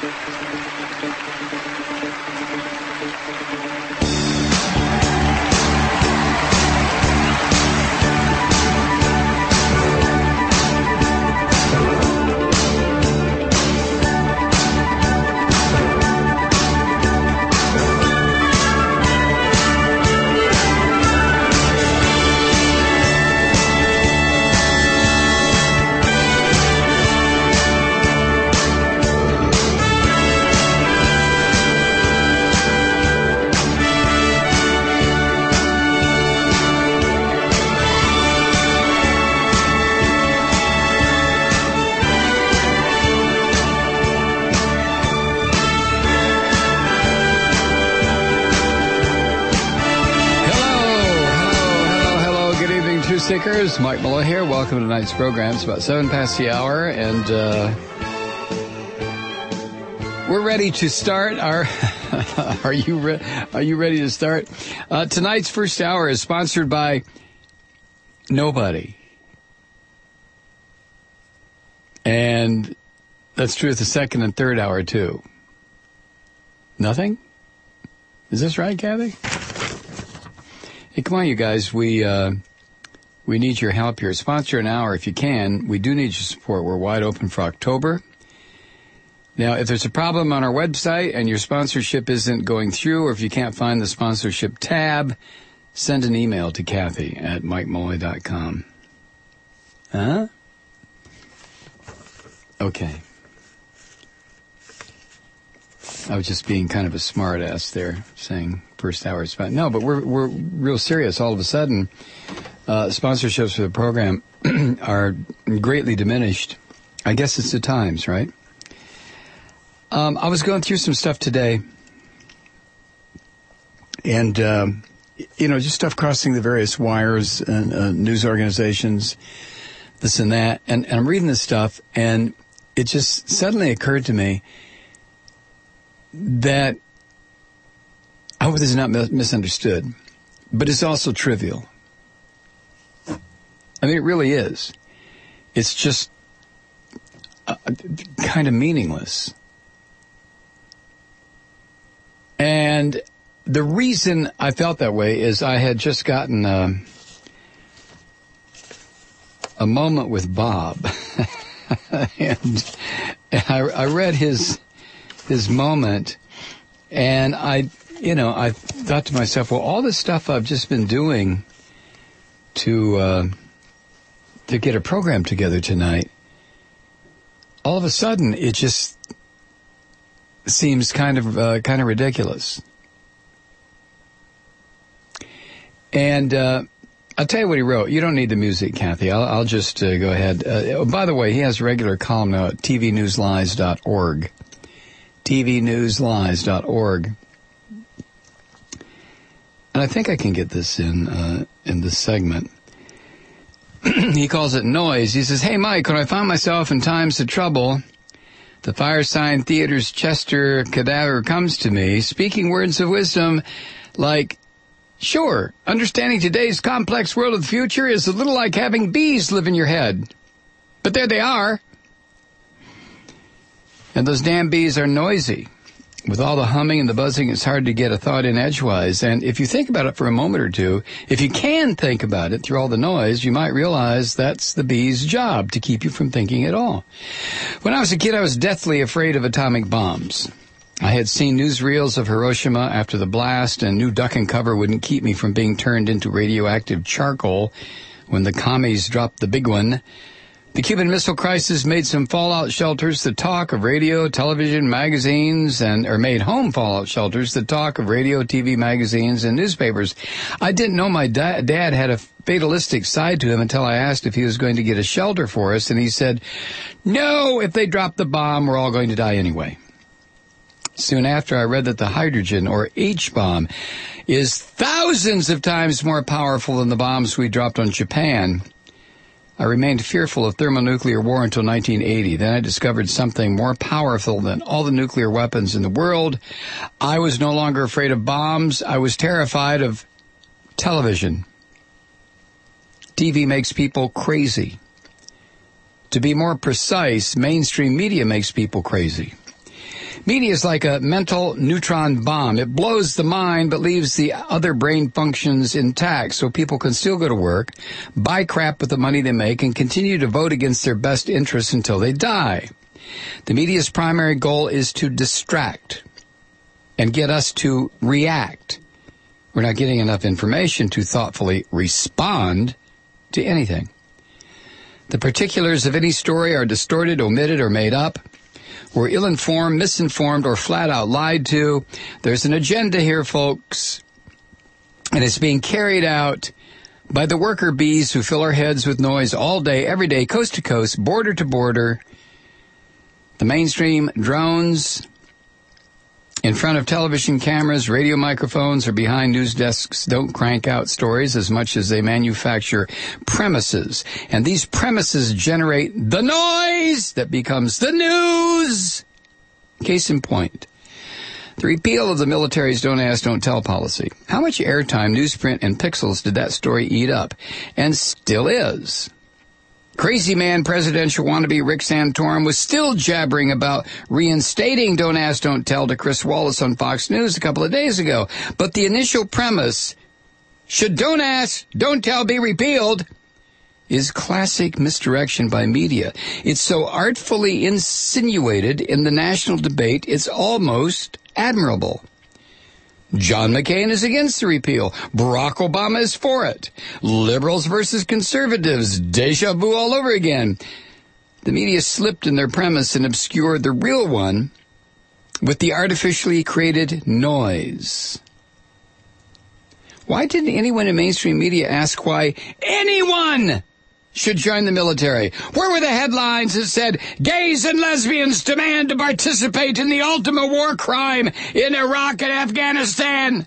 Seekers, Mike Malloy here. Welcome to tonight's program. It's about 7 past the hour, and we're ready to start. Are you ready to start? Tonight's first hour is sponsored by nobody, and that's true of the second and third hour too. Nothing? Is this right, Kathy? Hey, come on, you guys. We need your help here. Sponsor an hour if you can. We do need your support. We're wide open for October. Now, if there's a problem on our website and your sponsorship isn't going through, or if you can't find the sponsorship tab, send an email to Kathy at MikeMolloy.com. Huh? Okay. I was just being kind of a smart ass there, saying first hour is fine. No, but we're real serious. All of a sudden, sponsorships for the program are greatly diminished. I guess it's the times, right? I was going through some stuff today, and just stuff crossing the various wires and news organizations, this and that, and I'm reading this stuff, and it just suddenly occurred to me that I hope this is not misunderstood, but it's also trivial. I mean, it really is. It's just kind of meaningless. And the reason I felt that way is I had just gotten a moment with Bob. and I read his moment, and I thought to myself, well, all this stuff I've just been doing to get a program together tonight, all of a sudden it just seems kind of ridiculous. And I'll tell you what he wrote. You don't need the music, Kathy. I'll just go ahead. By the way, he has a regular column now at tvnewslies.org. tvnewslies.org. And I think I can get this in this segment. He calls it noise. He says, "Hey, Mike, when I find myself in times of trouble, the Firesign Theater's Chester Cadaver comes to me, speaking words of wisdom like, sure, understanding today's complex world of the future is a little like having bees live in your head. But there they are. And those damn bees are noisy. With all the humming and the buzzing, it's hard to get a thought in edgewise. And if you think about it for a moment or two, if you can think about it through all the noise, you might realize that's the bee's job, to keep you from thinking at all. When I was a kid, I was deathly afraid of atomic bombs. I had seen newsreels of Hiroshima after the blast, and knew duck and cover wouldn't keep me from being turned into radioactive charcoal when the commies dropped the big one. The Cuban Missile Crisis made some fallout shelters the talk of radio, television, magazines, or made home fallout shelters the talk of radio, TV, magazines, and newspapers. I didn't know my dad had a fatalistic side to him until I asked if he was going to get a shelter for us, and he said, no, if they drop the bomb, we're all going to die anyway. Soon after, I read that the hydrogen, or H-bomb, is thousands of times more powerful than the bombs we dropped on Japan. I remained fearful of thermonuclear war until 1980. Then I discovered something more powerful than all the nuclear weapons in the world. I was no longer afraid of bombs. I was terrified of television. TV makes people crazy. To be more precise, mainstream media makes people crazy. Media is like a mental neutron bomb. It blows the mind but leaves the other brain functions intact so people can still go to work, buy crap with the money they make, and continue to vote against their best interests until they die. The media's primary goal is to distract and get us to react. We're not getting enough information to thoughtfully respond to anything. The particulars of any story are distorted, omitted, or made up. We're ill-informed, misinformed, or flat out lied to. There's an agenda here, folks, and it's being carried out by the worker bees who fill our heads with noise all day, every day, coast to coast, border to border. The mainstream drones in front of television cameras, radio microphones, or behind news desks don't crank out stories as much as they manufacture premises. And these premises generate the noise that becomes the news. Case in point, the repeal of the military's don't ask, don't tell policy. How much airtime, newsprint, and pixels did that story eat up? And still is. Crazy man presidential wannabe Rick Santorum was still jabbering about reinstating Don't Ask, Don't Tell to Chris Wallace on Fox News a couple of days ago. But the initial premise, should Don't Ask, Don't Tell be repealed, is classic misdirection by media. It's so artfully insinuated in the national debate, it's almost admirable. John McCain is against the repeal. Barack Obama is for it. Liberals versus conservatives. Deja vu all over again. The media slipped in their premise and obscured the real one with the artificially created noise. Why didn't anyone in mainstream media ask why anyone should join the military? Where were the headlines that said, gays and lesbians demand to participate in the ultimate war crime in Iraq and Afghanistan?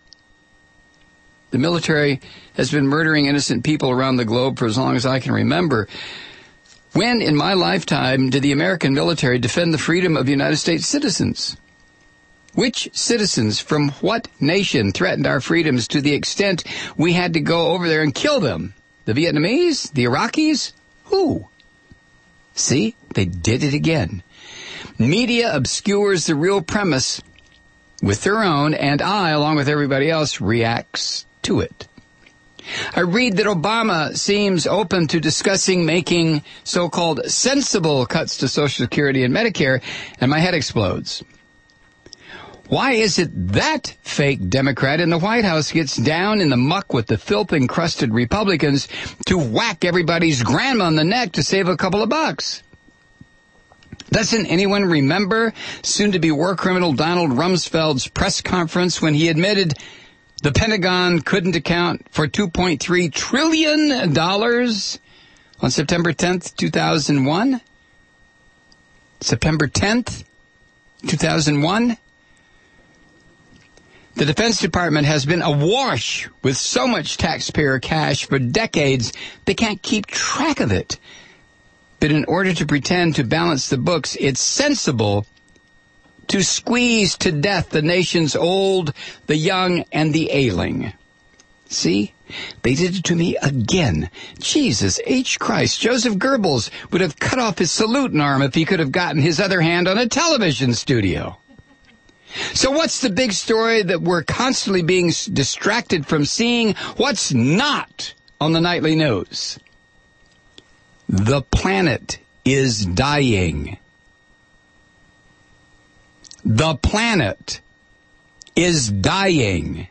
The military has been murdering innocent people around the globe for as long as I can remember. When, in my lifetime, did the American military defend the freedom of United States citizens? Which citizens from what nation threatened our freedoms to the extent we had to go over there and kill them? The Vietnamese? The Iraqis? Who? See, they did it again. Media obscures the real premise with their own, and I, along with everybody else, reacts to it. I read that Obama seems open to discussing making so-called sensible cuts to Social Security and Medicare, and my head explodes. Why is it that fake Democrat in the White House gets down in the muck with the filth-encrusted Republicans to whack everybody's grandma on the neck to save a couple of bucks? Doesn't anyone remember soon-to-be war criminal Donald Rumsfeld's press conference when he admitted the Pentagon couldn't account for $2.3 trillion on September 10th, 2001? September 10th, 2001? The Defense Department has been awash with so much taxpayer cash for decades, they can't keep track of it. But in order to pretend to balance the books, it's sensible to squeeze to death the nation's old, the young, and the ailing. See? They did it to me again. Jesus H. Christ, Joseph Goebbels would have cut off his saluting arm if he could have gotten his other hand on a television studio. So what's the big story that we're constantly being distracted from seeing? What's not on the nightly news? The planet is dying. The planet is dying.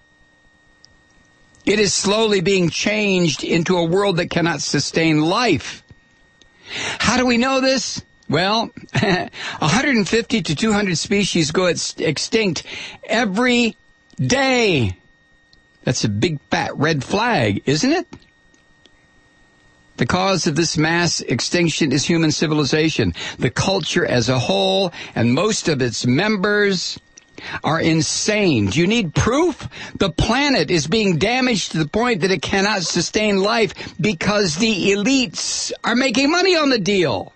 It is slowly being changed into a world that cannot sustain life. How do we know this? Well, 150 to 200 species go extinct every day. That's a big fat red flag, isn't it? The cause of this mass extinction is human civilization. The culture as a whole and most of its members are insane. Do you need proof? The planet is being damaged to the point that it cannot sustain life because the elites are making money on the deal.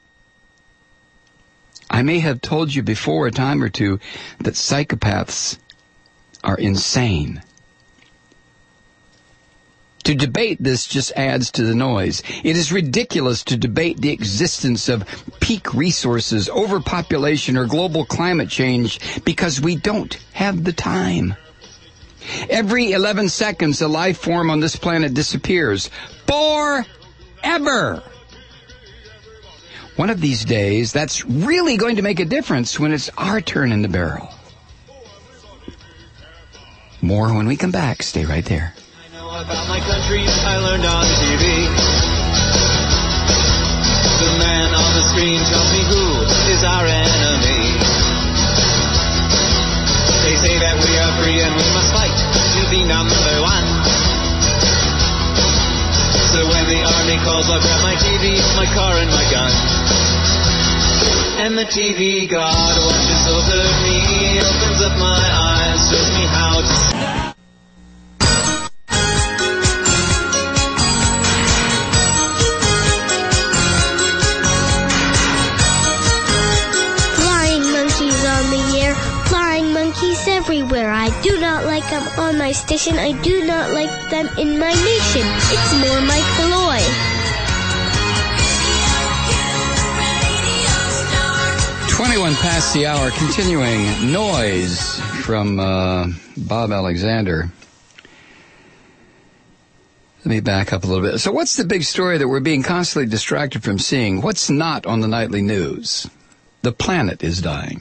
I may have told you before a time or two that psychopaths are insane. To debate this just adds to the noise. It is ridiculous to debate the existence of peak resources, overpopulation, or global climate change because we don't have the time. Every 11 seconds, a life form on this planet disappears. Forever! One of these days, that's really going to make a difference when it's our turn in the barrel. More when we come back. Stay right there. About my country, I learned on TV. The man on the screen tells me who is our enemy. They say that we are free and we must fight to be number one. So when the army calls, I'll grab my TV, my car, and my gun. And the TV God watches over me, opens up my eyes, shows me how to stop. Everywhere. I do not like them on my station. I do not like them in my nation. It's more Mike Malloy. 21 past the hour, continuing noise from Bob Alexander. Let me back up a little bit. So what's the big story that we're being constantly distracted from seeing? What's not on the nightly news? The planet is dying.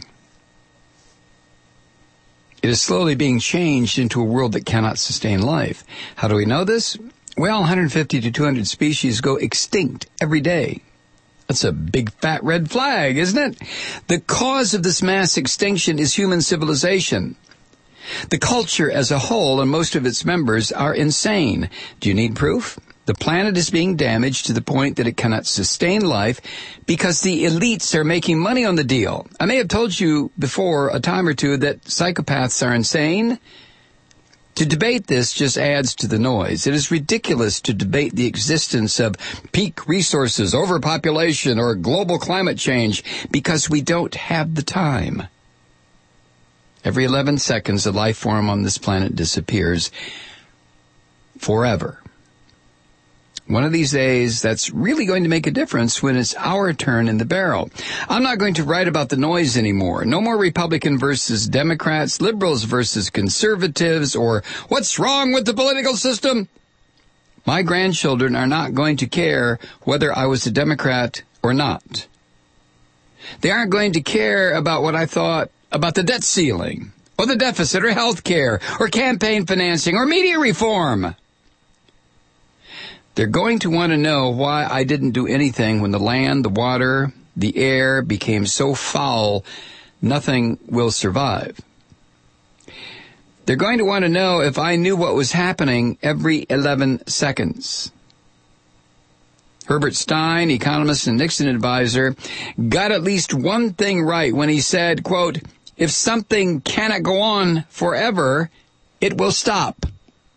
It is slowly being changed into a world that cannot sustain life. How do we know this? Well, 150 to 200 species go extinct every day. That's a big fat red flag, isn't it? The cause of this mass extinction is human civilization. The culture as a whole and most of its members are insane. Do you need proof? The planet is being damaged to the point that it cannot sustain life because the elites are making money on the deal. I may have told you before a time or two that psychopaths are insane. To debate this just adds to the noise. It is ridiculous to debate the existence of peak resources, overpopulation, or global climate change because we don't have the time. Every 11 seconds, a life form on this planet disappears forever. One of these days, that's really going to make a difference when it's our turn in the barrel. I'm not going to write about the noise anymore. No more Republican versus Democrats, liberals versus conservatives, or what's wrong with the political system. My grandchildren are not going to care whether I was a Democrat or not. They aren't going to care about what I thought about the debt ceiling, or the deficit, or health care, or campaign financing, or media reform. They're going to want to know why I didn't do anything when the land, the water, the air became so foul, nothing will survive. They're going to want to know if I knew what was happening every 11 seconds. Herbert Stein, economist and Nixon advisor, got at least one thing right when he said, quote, "If something cannot go on forever, it will stop."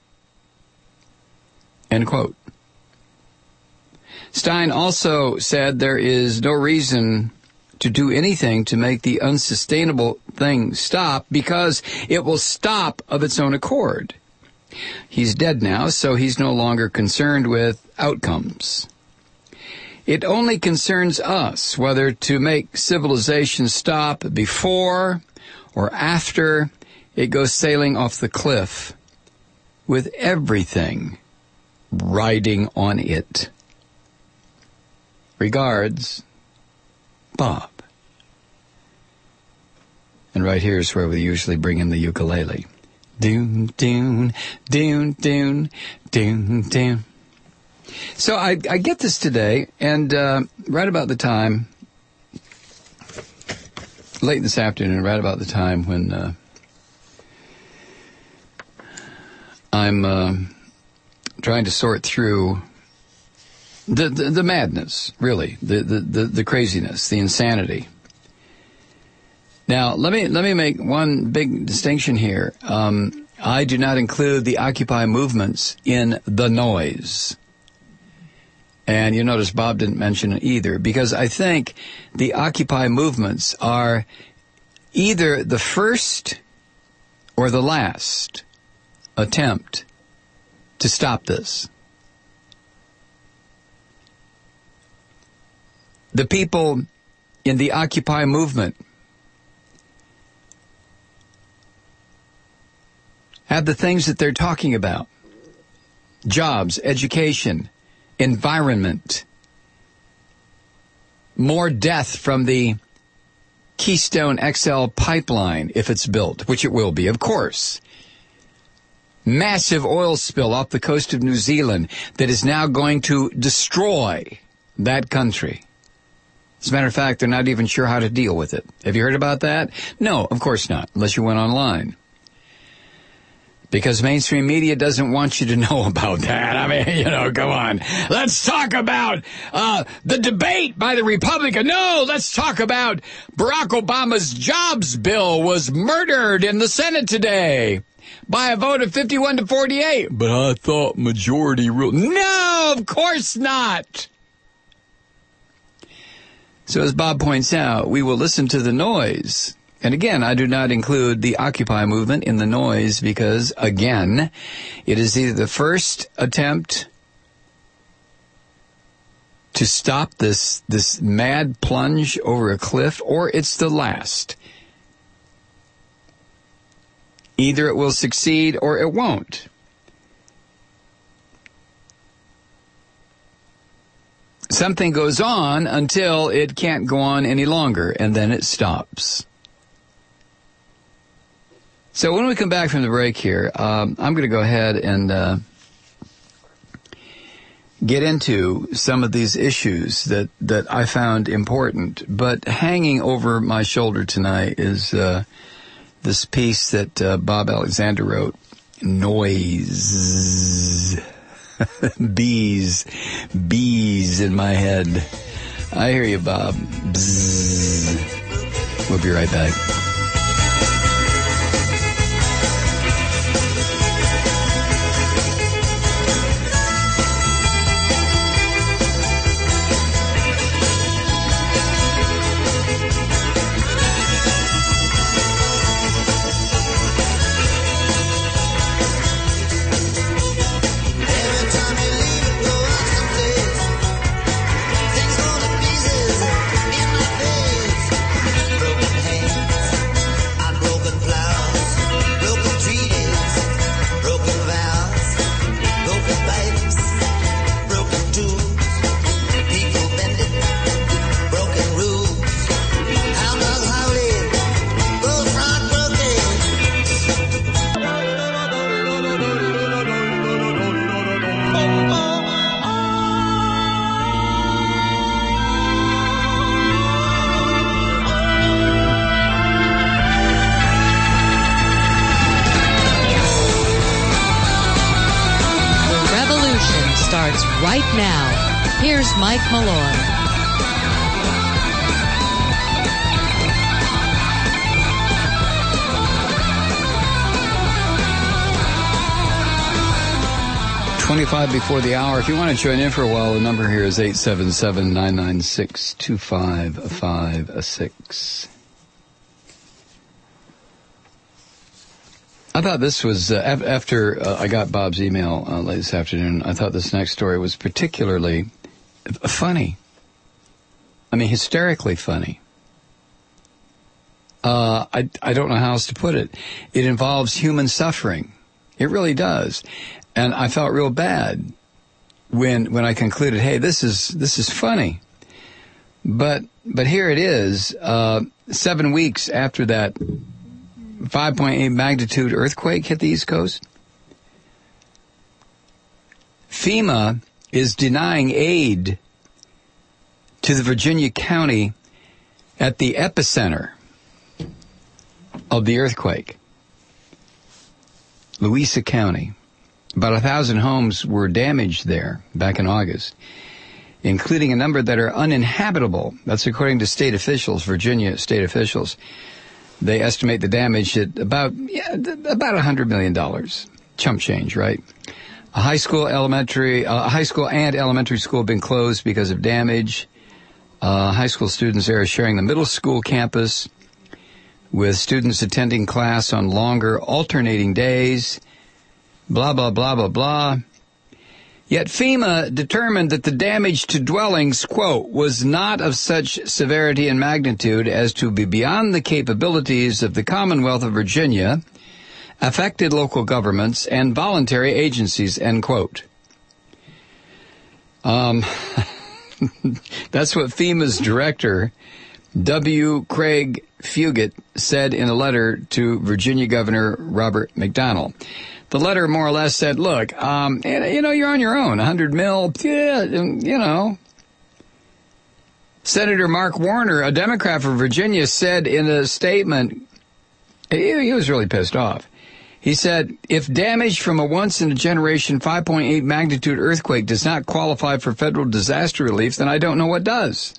End quote. Stein also said there is no reason to do anything to make the unsustainable thing stop because it will stop of its own accord. He's dead now, so he's no longer concerned with outcomes. It only concerns us whether to make civilization stop before or after it goes sailing off the cliff with everything riding on it. Regards, Bob. And right here is where we usually bring in the ukulele. Doon, doon, doon, doon, doon, doon. So I get this today, and right about the time, late this afternoon, right about the time when I'm trying to sort through the madness, really, the craziness, the insanity. Now, let me make one big distinction here. I do not include the Occupy movements in the noise. And you notice Bob didn't mention it either, because I think the Occupy movements are either the first or the last attempt to stop this. the people in the Occupy movement have the things that they're talking about. Jobs, education, environment, more death from the Keystone XL pipeline if it's built, which it will be, of course. Massive oil spill off the coast of New Zealand that is now going to destroy that country. As a matter of fact, they're not even sure how to deal with it. Have you heard about that? No, of course not, unless you went online. Because mainstream media doesn't want you to know about that. I mean, go on. Let's talk about the debate by the Republican. No, let's talk about Barack Obama's jobs bill was murdered in the Senate today by a vote of 51-48. But I thought majority rule. No, of course not. So as Bob points out, we will listen to the noise. And again, I do not include the Occupy movement in the noise because, again, it is either the first attempt to stop this mad plunge over a cliff, or it's the last. Either it will succeed or it won't. Something goes on until it can't go on any longer, and then it stops. So when we come back from the break here, I'm going to go ahead and get into some of these issues that I found important. But hanging over my shoulder tonight is this piece that Bob Alexander wrote, Noise. Bees in my head. I hear you, Bob. Bzz. We'll be right back. Right now, here's Mike Malloy. $25 before the hour. If you want to join in for a while, the number here is 877-996-2556. I thought this was, after I got Bob's email late this afternoon, I thought this next story was particularly funny. I mean, hysterically funny. I don't know how else to put it. It involves human suffering. It really does. And I felt real bad when I concluded, hey, this is funny. But here it is, 7 weeks after that 5.8 magnitude earthquake hit the East Coast. FEMA is denying aid to the Virginia county at the epicenter of the earthquake, Louisa County. About 1,000 homes were damaged there back in August, including a number that are uninhabitable. That's according to state officials, Virginia state officials. They estimate the damage at about $100 million. Chump change, right? A high school and elementary school have been closed because of damage. High school students there are sharing the middle school campus with students attending class on longer alternating days. Blah, blah, blah, blah, blah. Yet FEMA determined that the damage to dwellings, quote, was not of such severity and magnitude as to be beyond the capabilities of the Commonwealth of Virginia, affected local governments, and voluntary agencies, end quote. That's what FEMA's director, W. Craig Fugit, said in a letter to Virginia Governor Robert McDonnell. The letter more or less said, look, you're on your own. $100 million, Senator Mark Warner, a Democrat from Virginia, said in a statement, he was really pissed off. He said, if damage from a once-in-a-generation 5.8 magnitude earthquake does not qualify for federal disaster relief, then I don't know what does.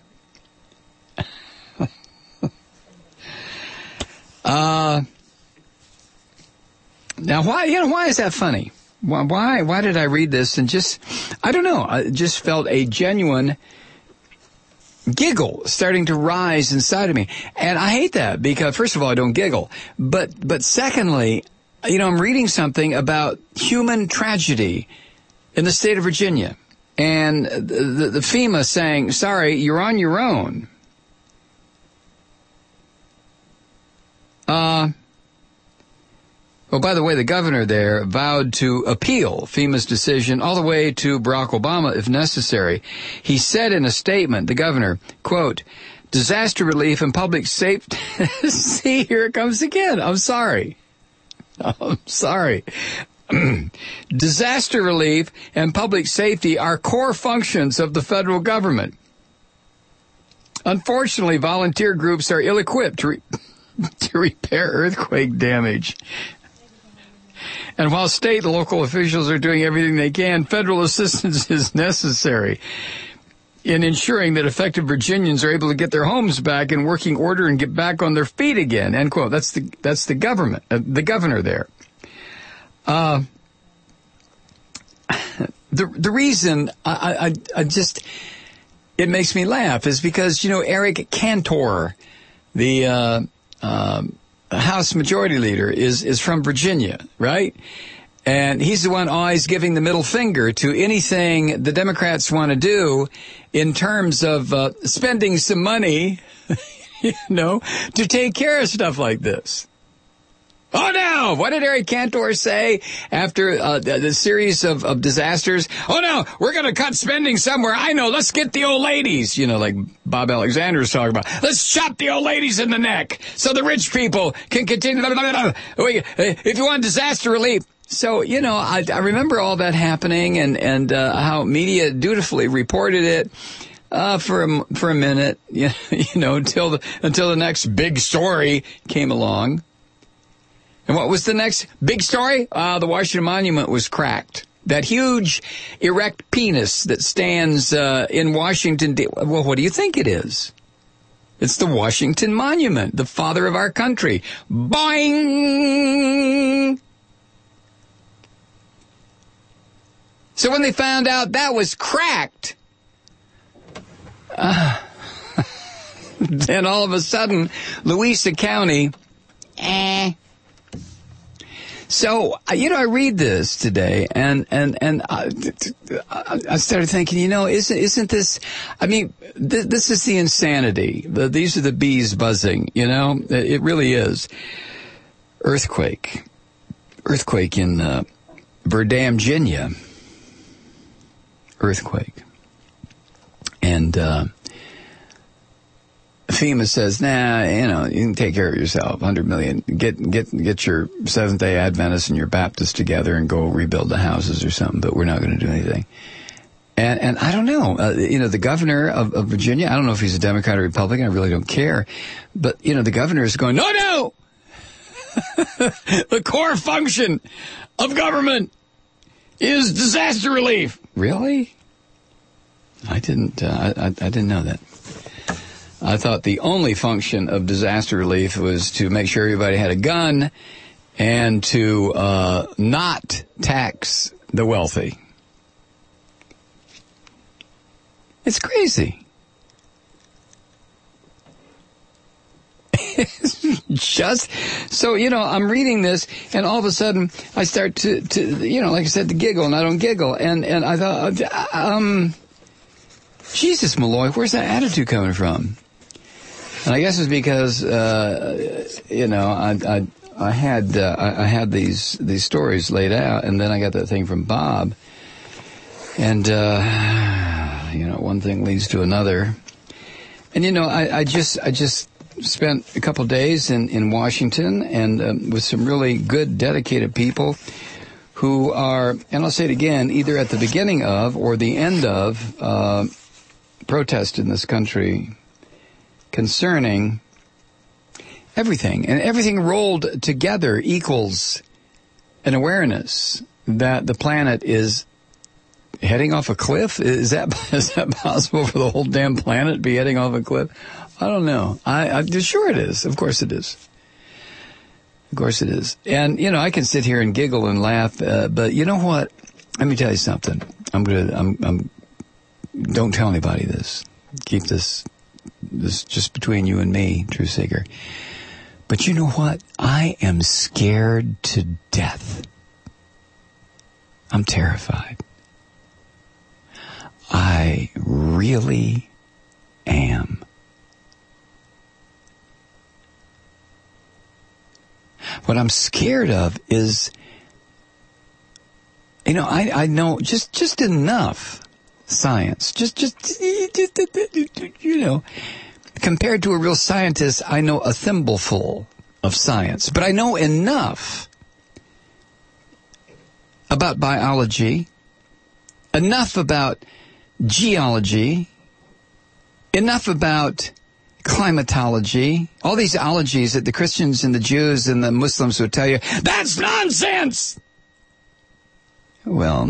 Now, why is that funny? Why did I read this and I don't know, I just felt a genuine giggle starting to rise inside of me. And I hate that because, first of all, I don't giggle. But secondly, I'm reading something about human tragedy in the state of Virginia. And the FEMA saying, sorry, you're on your own. By the way, the governor there vowed to appeal FEMA's decision all the way to Barack Obama if necessary. He said in a statement, the governor, quote, disaster relief and public safety. See, here it comes again. I'm sorry. Disaster relief and public safety are core functions of the federal government. Unfortunately, volunteer groups are ill-equipped to repair earthquake damage. And while state and local officials are doing everything they can, federal assistance is necessary in ensuring that affected Virginians are able to get their homes back in working order and get back on their feet again. End quote. That's the government, the governor there. The reason I just it makes me laugh is because Eric Cantor, the House Majority Leader, is from Virginia, right? And he's the one always giving the middle finger to anything the Democrats want to do in terms of spending some money, to take care of stuff like this. Oh, no! What did Eric Cantor say after the series of disasters? Oh, no! We're going to cut spending somewhere. I know. Let's get the old ladies, like Bob Alexander's talking about. Let's chop the old ladies in the neck so the rich people can continue. If you want disaster relief. So, I remember all that happening and how media dutifully reported it. For a minute, until the next big story came along. And what was the next big story? The Washington Monument was cracked. That huge erect penis that stands in Washington. Well, what do you think it is? It's the Washington Monument, the father of our country. Boing! So when they found out that was cracked, then all of a sudden, Louisa County, So, I read this today and I started thinking, isn't this, this is the insanity. These are the bees buzzing, it really is. Earthquake in Virginia. Earthquake. And FEMA says, nah, you can take care of yourself. $100 million. Get your Seventh-day Adventists and your Baptists together and go rebuild the houses or something. But we're not going to do anything. And I don't know. The governor of Virginia, I don't know if he's a Democrat or Republican. I really don't care. But the governor is going, no. The core function of government is disaster relief. Really? I didn't know that. I thought the only function of disaster relief was to make sure everybody had a gun and to not tax the wealthy. It's crazy. Just so, I'm reading this, and all of a sudden I start to like I said, to giggle, and I don't giggle. And I thought, Jesus, Malloy, where's that attitude coming from? And I guess it's because, I had these stories laid out, and then I got that thing from Bob, and one thing leads to another, and I just spent a couple of days in Washington, and with some really good, dedicated people who are, and I'll say it again, either at the beginning of or the end of protest in this country concerning everything, and everything rolled together equals an awareness that the planet is heading off a cliff. Is that possible for the whole damn planet to be heading off a cliff? I don't know. I'm sure it is. Of course it is. Of course it is. And I can sit here and giggle and laugh, but you know what? Let me tell you something. Don't tell anybody this. Keep this just between you and me, Truth Seeker. But you know what? I am scared to death. I'm terrified. I really am. What I'm scared of is, I know just enough science, just compared to a real scientist, I know a thimbleful of science, but I know enough about biology, enough about geology, enough about climatology, all these ologies that the Christians and the Jews and the Muslims would tell you, that's nonsense! Well,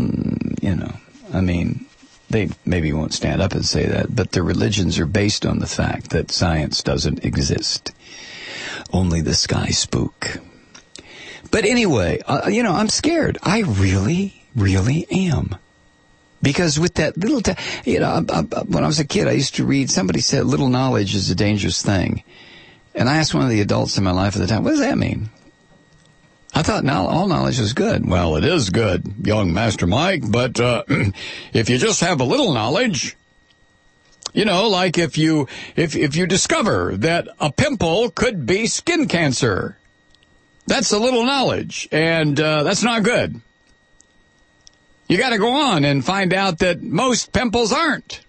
they maybe won't stand up and say that, but their religions are based on the fact that science doesn't exist. Only the sky spook. But anyway, I'm scared. I really, really am. Because with that little, when I was a kid, I used to read, somebody said little knowledge is a dangerous thing. And I asked one of the adults in my life at the time, what does that mean? I thought all knowledge was good. Well, it is good, young Master Mike, but if you just have a little knowledge, like if you discover that a pimple could be skin cancer, that's a little knowledge, and that's not good. You got to go on and find out that most pimples aren't.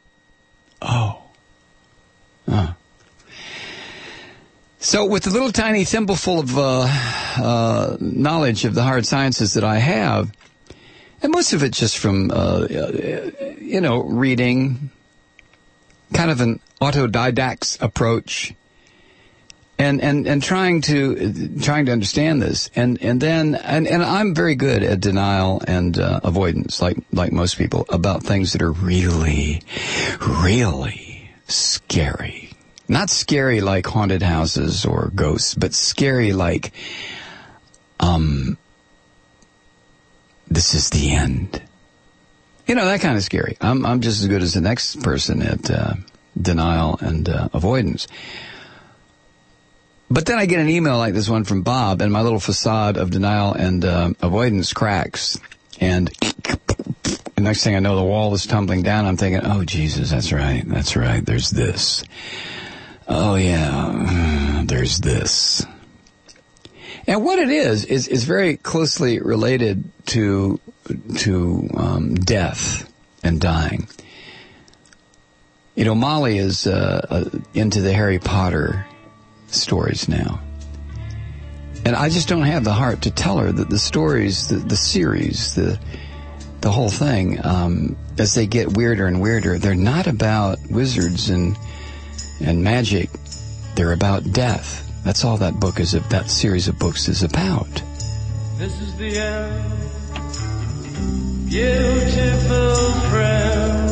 So with the little tiny thimbleful of knowledge of the hard sciences that I have, and most of it just from, reading, kind of an autodidact's approach, and trying to understand this, and then I'm very good at denial and avoidance, like most people, about things that are really, really scary. Not scary like haunted houses or ghosts, but scary like, this is the end. That kind of scary. I'm just as good as the next person at denial and avoidance. But then I get an email like this one from Bob, and my little facade of denial and avoidance cracks. And the next thing I know, the wall is tumbling down. I'm thinking, oh, Jesus, that's right. There's this. Oh, yeah, there's this. And what it is very closely related to death and dying. Molly is into the Harry Potter stories now. And I just don't have the heart to tell her that the stories, the series, the whole thing, as they get weirder and weirder, they're not about wizards and magic. They're about death. That's all that series of books is about. This is the end, beautiful friend.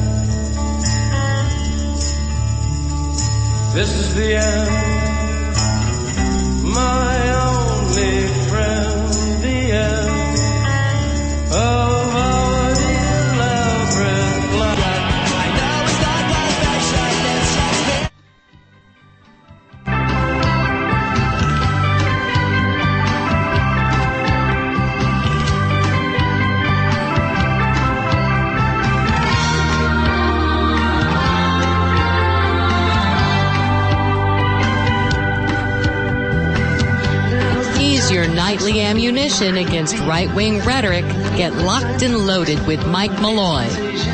This is the end, my only friend, the end of our elaborate life. I know it's not perfection, it's just Here's your nightly ammunition against right-wing rhetoric. Get locked and loaded with Mike Malloy.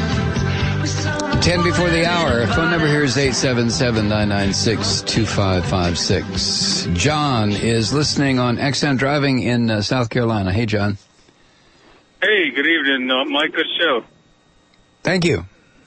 10 before the hour. Phone number here is 877-996-2556. John is listening on XM Driving in South Carolina. Hey, John. Hey, good evening, Mike. Good show. Thank you.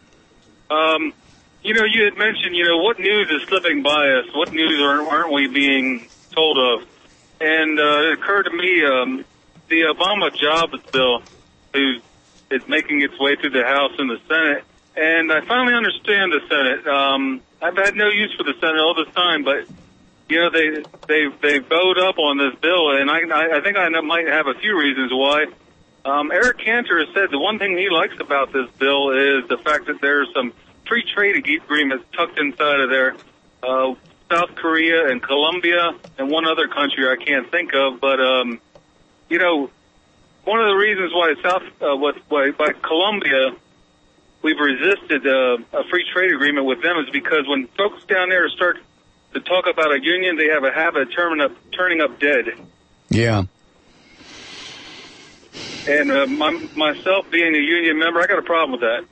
You had mentioned, what news is slipping by us? What news aren't we being told of? And it occurred to me, the Obama jobs bill is making its way through the House and the Senate. And I finally understand the Senate. I've had no use for the Senate all this time, but, they vote up on this bill, and I think I might have a few reasons why. Eric Cantor has said the one thing he likes about this bill is the fact that there's some free trade agreements tucked inside of there. South Korea and Colombia and one other country I can't think of, but one of the reasons why by Colombia we've resisted a free trade agreement with them is because when folks down there start to talk about a union, they have a habit of turning up dead. Yeah. And myself being a union member, I got a problem with that.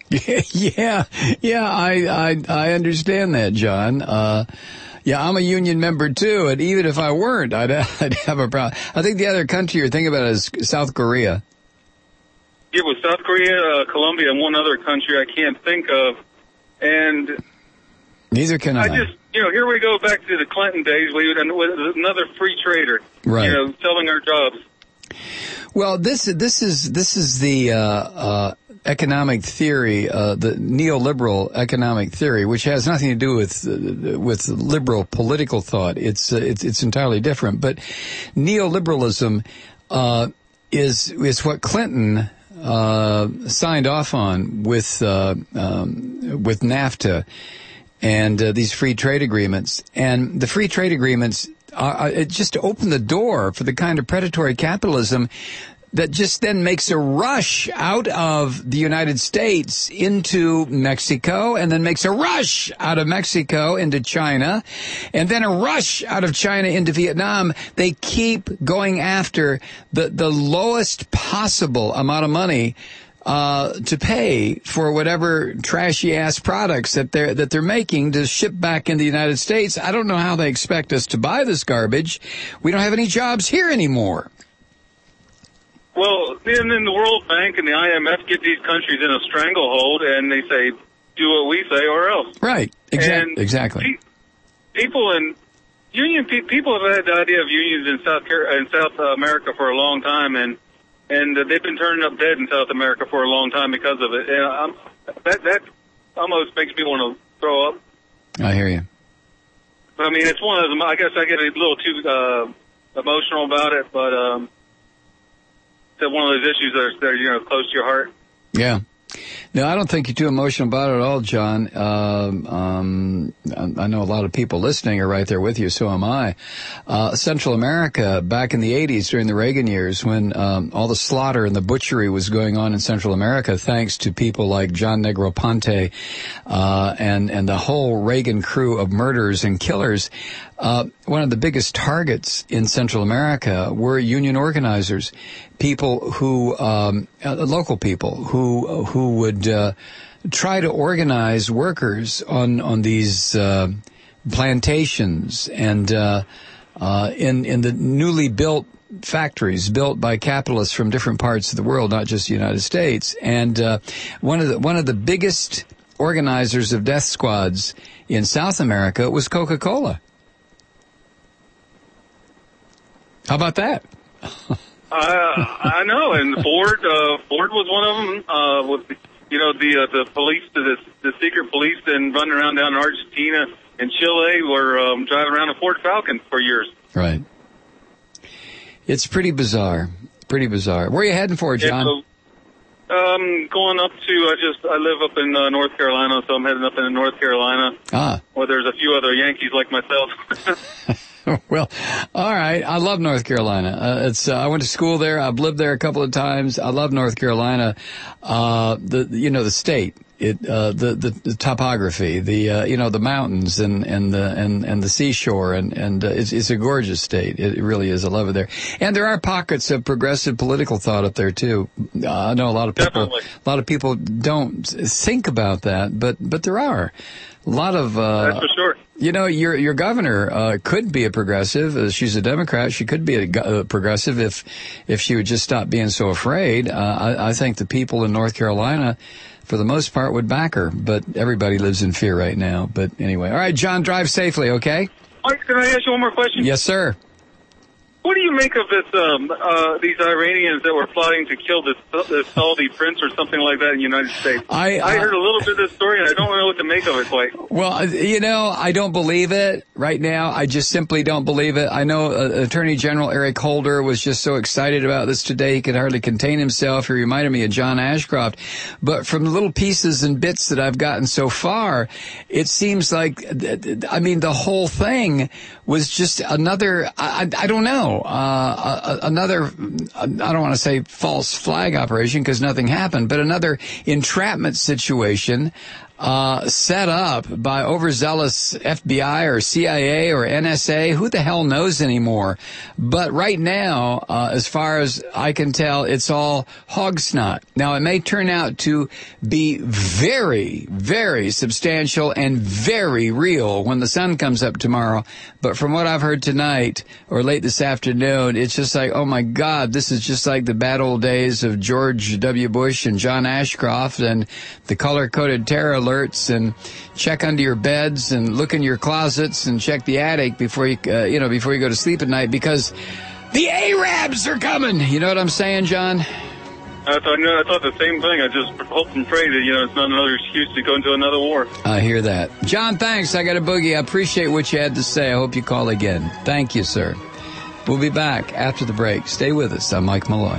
Yeah, I understand that, John. I'm a union member too, and even if I weren't, I'd have a problem. I think the other country you're thinking about is South Korea. Yeah, with South Korea, Colombia, and one other country I can't think of, and neither can I. Here we go back to the Clinton days with another free trader, right? Selling our jobs. Well, this is the economic theory, the neoliberal economic theory, which has nothing to do with liberal political thought. It's entirely different. But neoliberalism is what Clinton signed off on with NAFTA and these free trade agreements. And the free trade agreements it just opened the door for the kind of predatory capitalism that just then makes a rush out of the United States into Mexico, and then makes a rush out of Mexico into China, and then a rush out of China into Vietnam. They keep going after the lowest possible amount of money to pay for whatever trashy ass products that they're making to ship back in the United States. I don't know how they expect us to buy this garbage. We don't have any jobs here anymore. Well, and then the World Bank and the IMF get these countries in a stranglehold, and they say, "Do what we say, or else." Right. Exactly. People have had the idea of unions in South America for a long time, and they've been turning up dead in South America for a long time because of it. And that almost makes me want to throw up. I hear you. I mean, it's one of them. I guess I get a little too emotional about it, but it's one of those issues that are close to your heart. Yeah. No, I don't think you're too emotional about it at all, John. I know a lot of people listening are right there with you, so am I. Central America, back in the 80s during the Reagan years, when all the slaughter and the butchery was going on in Central America, thanks to people like John Negroponte and the whole Reagan crew of murderers and killers, one of the biggest targets in Central America were union organizers, people who, local people who would try to organize workers on these plantations and in the newly built factories built by capitalists from different parts of the world, not just the United States. And one of the biggest organizers of death squads in South America was Coca-Cola. How about that? I know, and Ford was one of them. With the police, the secret police, and running around down in Argentina and Chile were driving around a Ford Falcon for years. Right. It's pretty bizarre. Pretty bizarre. Where are you heading for, John? Yeah, so, going up to I live up in North Carolina, so I'm heading up into North Carolina. Where there's a few other Yankees like myself. Well, all right. I love North Carolina. I went to school there. I've lived there a couple of times. I love North Carolina. The state the topography, the mountains and the seashore, and it's a gorgeous state. It really is. I love it there. And there are pockets of progressive political thought up there too. I know a lot of people don't think about that, but there are a lot of. That's for sure. Your governor could be a progressive. She's a Democrat. She could be a progressive if she would just stop being so afraid. I think the people in North Carolina, for the most part, would back her. But everybody lives in fear right now. But anyway, all right, John, drive safely, okay? All right, can I ask you one more question? Yes, sir. What do you make of this? These Iranians that were plotting to kill this Saudi prince or something like that in the United States. I heard a little bit of this story, and I don't know what to make of it quite. Well, I don't believe it right now. I just simply don't believe it. I know Attorney General Eric Holder was just so excited about this today he could hardly contain himself. He reminded me of John Ashcroft. But from the little pieces and bits that I've gotten so far, it seems like, the whole thing was just another, I don't know. Another, I don't want to say false flag operation because nothing happened, but another entrapment situation set up by overzealous FBI or CIA or NSA. Who the hell knows anymore? But right now, as far as I can tell, it's all hog snot. Now, it may turn out to be very, very substantial and very real when the sun comes up tomorrow. But from what I've heard tonight or late this afternoon, it's just like, oh my God, this is just like the bad old days of George W. Bush and John Ashcroft and the color-coded terror alerts, and check under your beds and look in your closets and check the attic before you go to sleep at night because the Arabs are coming. You know what I'm saying, John? I thought the same thing. I just hope and pray that, it's not another excuse to go into another war. I hear that. John, thanks. I got a boogie. I appreciate what you had to say. I hope you call again. Thank you, sir. We'll be back after the break. Stay with us. I'm Mike Malloy.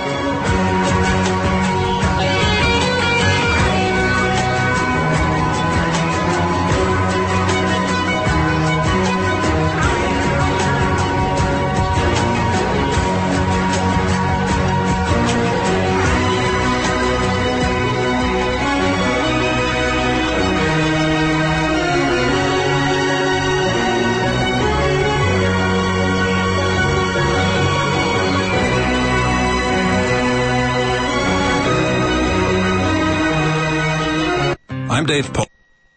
I'm Dave Paul.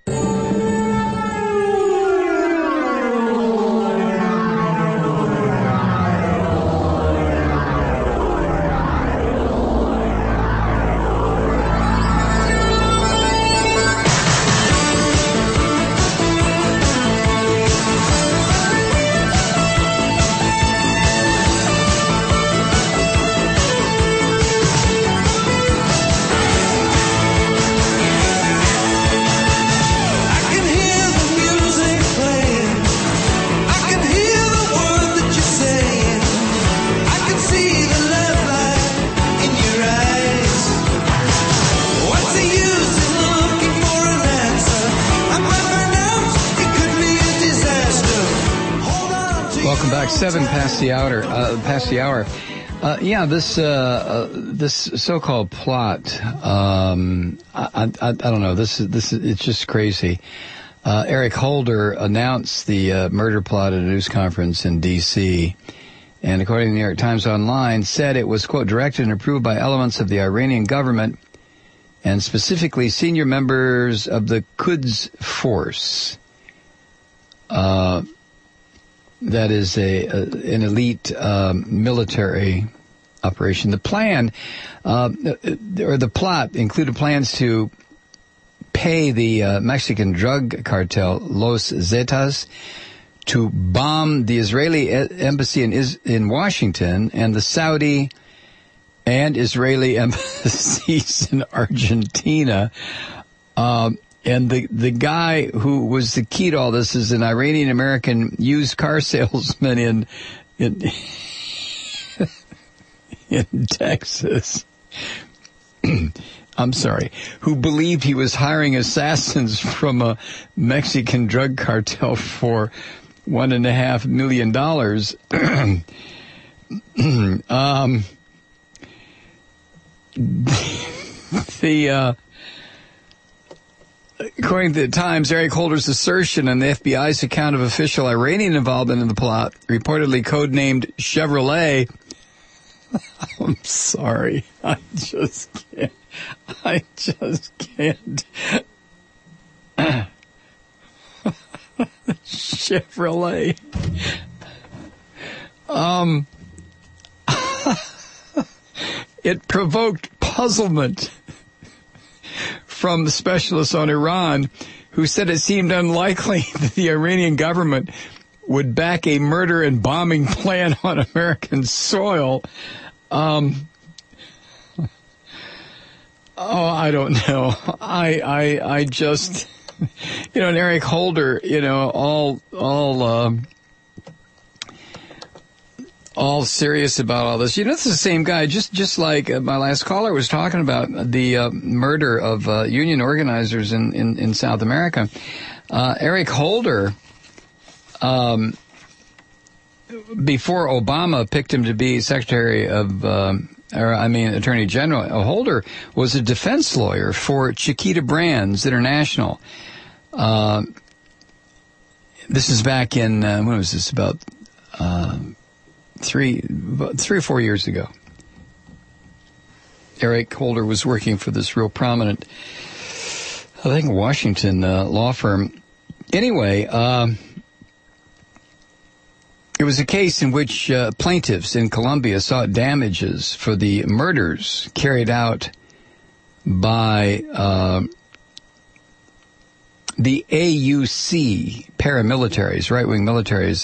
Past the hour. This so-called plot. I don't know. This it's just crazy. Eric Holder announced the murder plot at a news conference in D.C. and according to the New York Times Online, said it was, quote, directed and approved by elements of the Iranian government and specifically senior members of the Quds Force. That is an elite military operation. The plan, or the plot, included plans to pay the Mexican drug cartel Los Zetas to bomb the Israeli embassy in Washington and the Saudi and Israeli embassies in Argentina. And the guy who was the key to all this is an Iranian-American used car salesman in Texas. I'm sorry, who believed he was hiring assassins from a Mexican drug cartel for $1.5 million. According to the Times, Eric Holder's assertion and the FBI's account of official Iranian involvement in the plot, reportedly codenamed Chevrolet. I'm sorry. I just can't. Chevrolet. It provoked puzzlement from the specialists on Iran, who said it seemed unlikely that the Iranian government would back a murder and bombing plan on American soil. I don't know. I just, and Eric Holder, all serious about all this. It's the same guy, just like my last caller was talking about the murder of union organizers in South America. Eric Holder, before Obama picked him to be Secretary of, Attorney General, Holder was a defense lawyer for Chiquita Brands International. This is back in, when was this, about 3 or 4 years ago. Eric Holder was working for this real prominent, I think, Washington law firm. Anyway, it was a case in which plaintiffs in Colombia sought damages for the murders carried out by the AUC paramilitaries, right-wing militaries.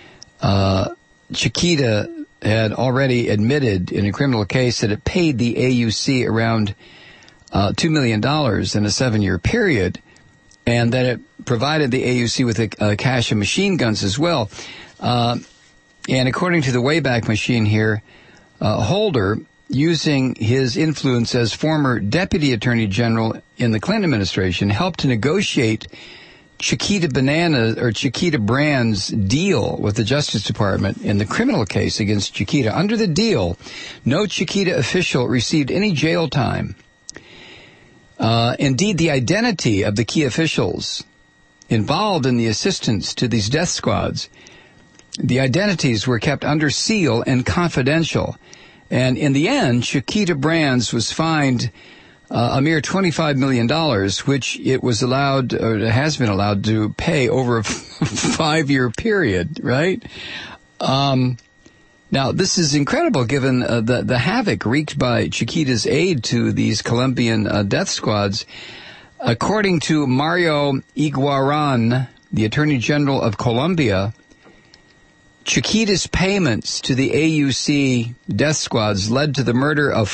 Chiquita had already admitted in a criminal case that it paid the AUC around $2 million in a 7-year period, and that it provided the AUC with a cache of machine guns as well. And according to the Wayback Machine here, Holder, using his influence as former Deputy Attorney General in the Clinton administration, helped to negotiate Chiquita Brands' deal with the Justice Department in the criminal case against Chiquita. Under the deal, no Chiquita official received any jail time. Indeed, the identity of the key officials involved in the assistance to these death squads, the identities were kept under seal and confidential. And in the end, Chiquita Brands was fined a mere $25 million, which it was allowed, or it has been allowed to pay over a 5-year period, right? Now, this is incredible given the havoc wreaked by Chiquita's aid to these Colombian death squads. According to Mario Iguaran, the Attorney General of Colombia, Chiquita's payments to the AUC death squads led to the murder of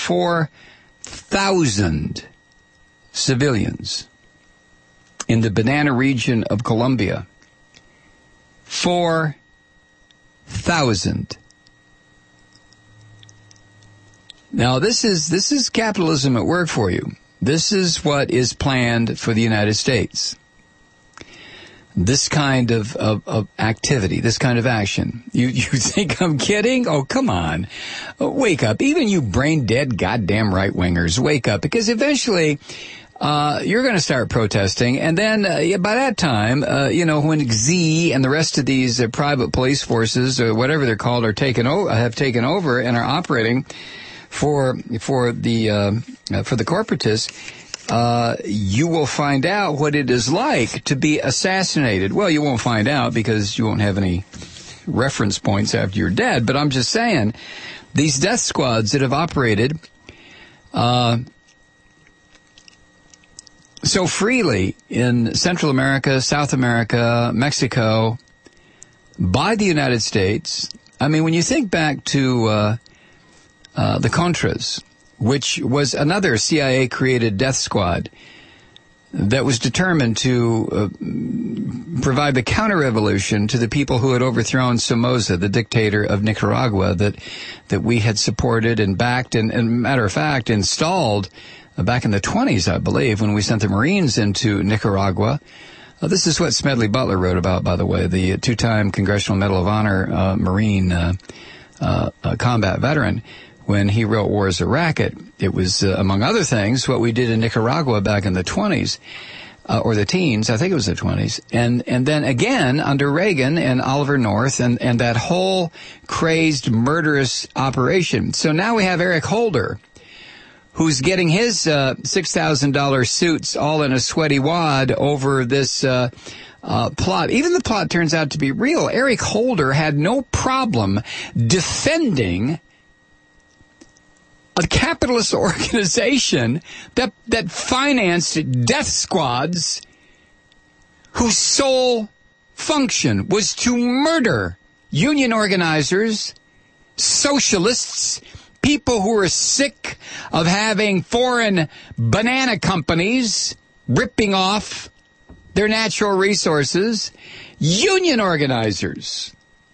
4,000 civilians in the Banana region of Colombia. 4,000. Now, this is capitalism at work for you. This is what is planned for the United States. This kind of activity, this kind of action. You think I'm kidding? Oh, come on. Wake up. Even you brain-dead goddamn right-wingers, wake up. Because eventually, you're going to start protesting. And then, by that time, when XZ and the rest of these private police forces, or whatever they're called, have taken over and are operating for the corporatists, you will find out what it is like to be assassinated. Well, you won't find out because you won't have any reference points after you're dead. But I'm just saying, these death squads that have operated so freely in Central America, South America, Mexico, by the United States. I mean, when you think back to the Contras, which was another CIA-created death squad that was determined to provide the counter-revolution to the people who had overthrown Somoza, the dictator of Nicaragua, that we had supported and backed and matter of fact, installed back in the 20s, I believe, when we sent the Marines into Nicaragua. This is what Smedley Butler wrote about, by the way, the two-time Congressional Medal of Honor Marine combat veteran. When he wrote War is a Racket, it was, among other things, what we did in Nicaragua back in the 20s. or the teens. I think it was the 20s. And then again under Reagan and Oliver North and that whole crazed, murderous operation. So now we have Eric Holder, who's getting his $6,000 suits all in a sweaty wad over this plot. Even the plot turns out to be real. Eric Holder had no problem defending a capitalist organization that financed death squads whose sole function was to murder union organizers, socialists, people who were sick of having foreign banana companies ripping off their natural resources, union organizers.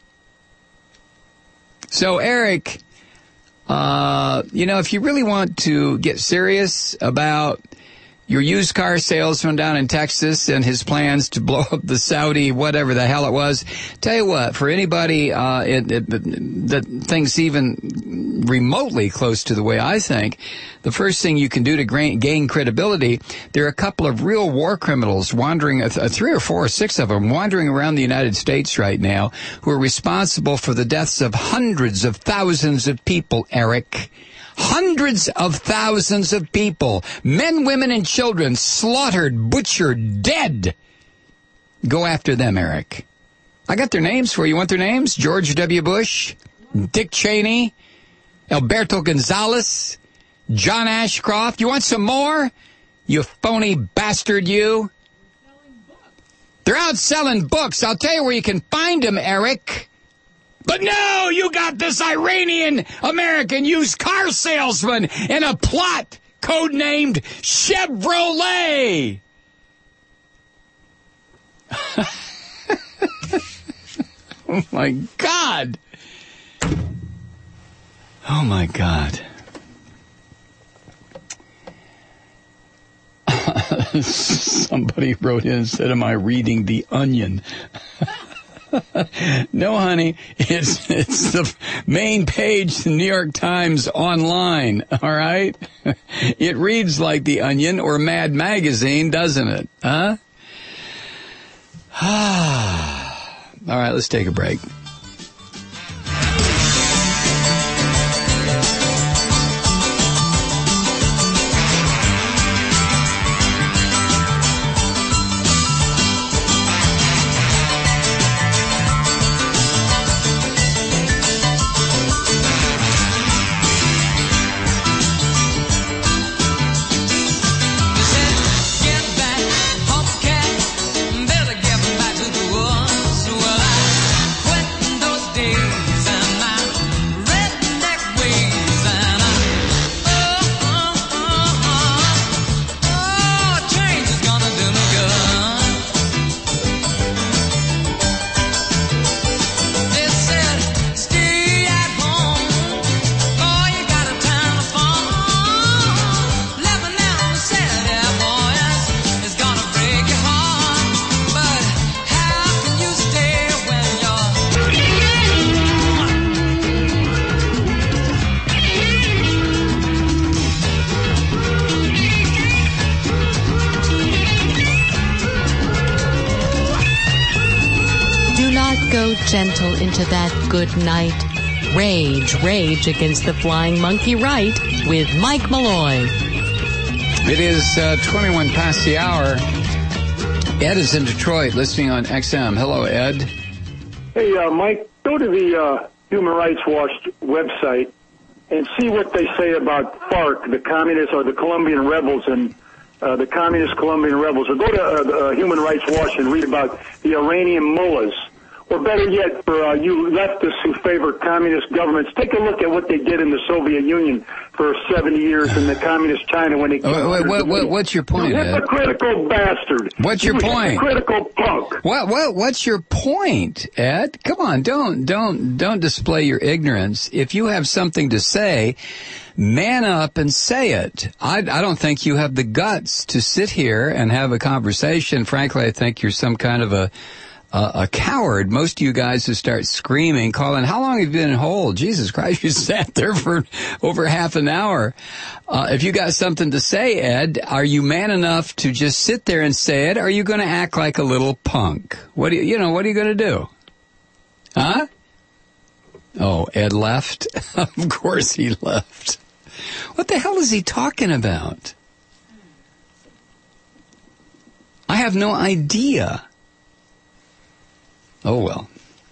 So, Eric, if you really want to get serious about your used car salesman down in Texas and his plans to blow up the Saudi whatever the hell it was, tell you what, for anybody that thinks even remotely close to the way I think, the first thing you can do to gain credibility, there are a couple of real war criminals wandering, 3 or 4 or 6 of them, wandering around the United States right now who are responsible for the deaths of hundreds of thousands of people, Eric. Hundreds of thousands of people, men, women, and children, slaughtered, butchered, dead. Go after them, Eric. I got their names for you. You want their names? George W. Bush, Dick Cheney, Alberto Gonzalez, John Ashcroft. You want some more? You phony bastard, you. They're out selling books. I'll tell you where you can find them, Eric. But no, you got this Iranian-American used car salesman in a plot codenamed Chevrolet. Oh, my God. Oh, my God. Somebody wrote in and said, am I reading The Onion? No, honey, it's the main page, the New York Times online, all right? It reads like The Onion or Mad Magazine, doesn't it? Huh? All right, let's take a break. Gentle into that good night. Rage against the flying monkey right with Mike Malloy. It is 21 past the hour. Ed is in Detroit listening on XM. Hello, Ed. Hey, Mike, go to the Human Rights Watch website and see what they say about FARC, the communists or the Colombian rebels, and the communist Colombian rebels. Or go to Human Rights Watch and read about the Iranian mullahs. Or better yet, for you leftists who favor communist governments, take a look at what they did in the Soviet Union for 70 years in the communist China when they... What's your point, Ed? Hypocritical bastard. What's your point? Hypocritical punk. What's your point, Ed? Come on, don't display your ignorance. If you have something to say, man up and say it. I don't think you have the guts to sit here and have a conversation. Frankly, I think you're some kind of a a coward, most of you guys who start screaming, calling, how long have you been in hold? Jesus Christ, you sat there for over half an hour. If you got something to say, Ed, are you man enough to just sit there and say it? Or are you going to act like a little punk? What are you going to do? Huh? Oh, Ed left? Of course he left. What the hell is he talking about? I have no idea. Oh, well.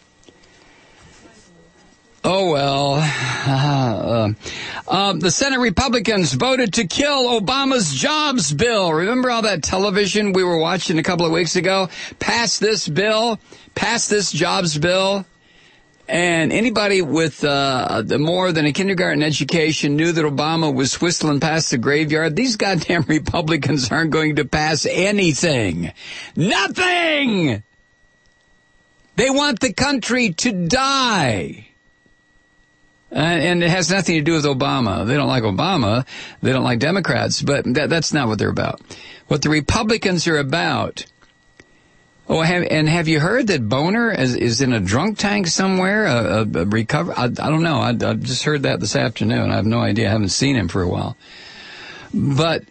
The Senate Republicans voted to kill Obama's jobs bill. Remember all that television we were watching a couple of weeks ago? Pass this bill, pass this jobs bill. And anybody with more than a kindergarten education knew that Obama was whistling past the graveyard. These goddamn Republicans aren't going to pass anything. Nothing! They want the country to die. And it has nothing to do with Obama. They don't like Obama. They don't like Democrats. But that's not what they're about. What the Republicans are about. Oh, have you heard that Boner is in a drunk tank somewhere? A recover? I don't know. I just heard that this afternoon. I have no idea. I haven't seen him for a while. But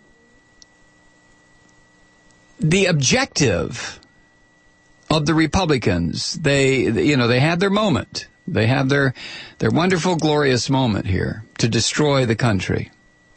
the objective of the Republicans, they had their moment. They have their wonderful, glorious moment here to destroy the country.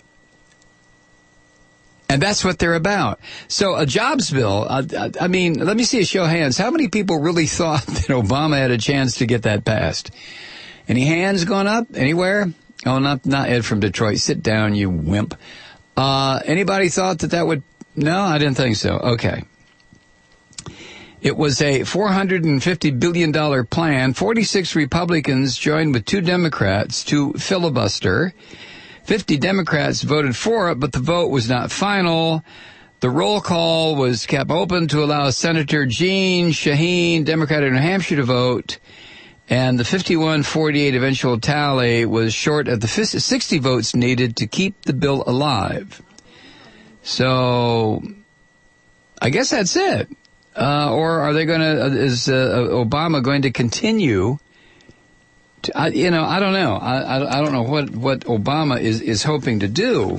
And that's what they're about. So a jobs bill, I mean, let me see a show of hands. How many people really thought that Obama had a chance to get that passed? Any hands going up anywhere? Oh, not Ed from Detroit. Sit down, you wimp. Anybody thought that would? No, I didn't think so. Okay. It was a $450 billion plan. 46 Republicans joined with 2 Democrats to filibuster. 50 Democrats voted for it, but the vote was not final. The roll call was kept open to allow Senator Jeanne Shaheen, Democrat of New Hampshire, to vote. And the 51-48 eventual tally was short of the 60 votes needed to keep the bill alive. So, I guess that's it. Or are they is Obama going to continue to, I don't know. I don't know what Obama is hoping to do.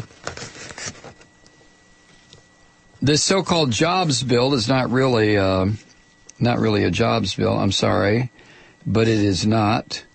This so-called jobs bill is not really a jobs bill. I'm sorry, but it is not.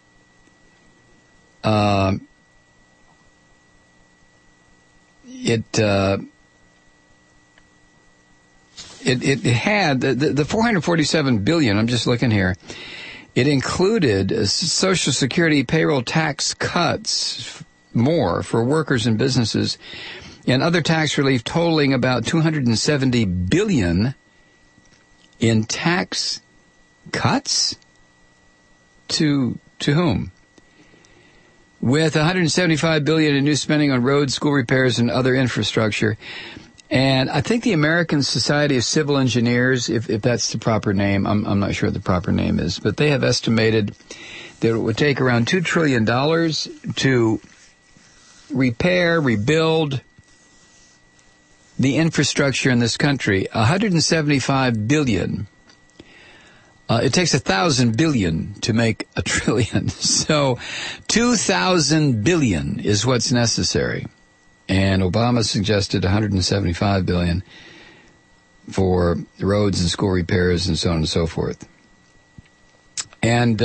It had the $447 billion. I'm just looking here. It included Social Security payroll tax cuts, more for workers and businesses, and other tax relief totaling about $270 billion in tax cuts. To whom? With $175 billion in new spending on roads, school repairs, and other infrastructure. And I think the American Society of Civil Engineers, if that's the proper name, I'm not sure what the proper name is, but they have estimated that it would take around $2 trillion to repair, rebuild the infrastructure in this country. $175 billion. It takes 1,000 billion to make a trillion. So 2,000 billion is what's necessary. And Obama suggested $175 billion for roads and school repairs and so on and so forth. And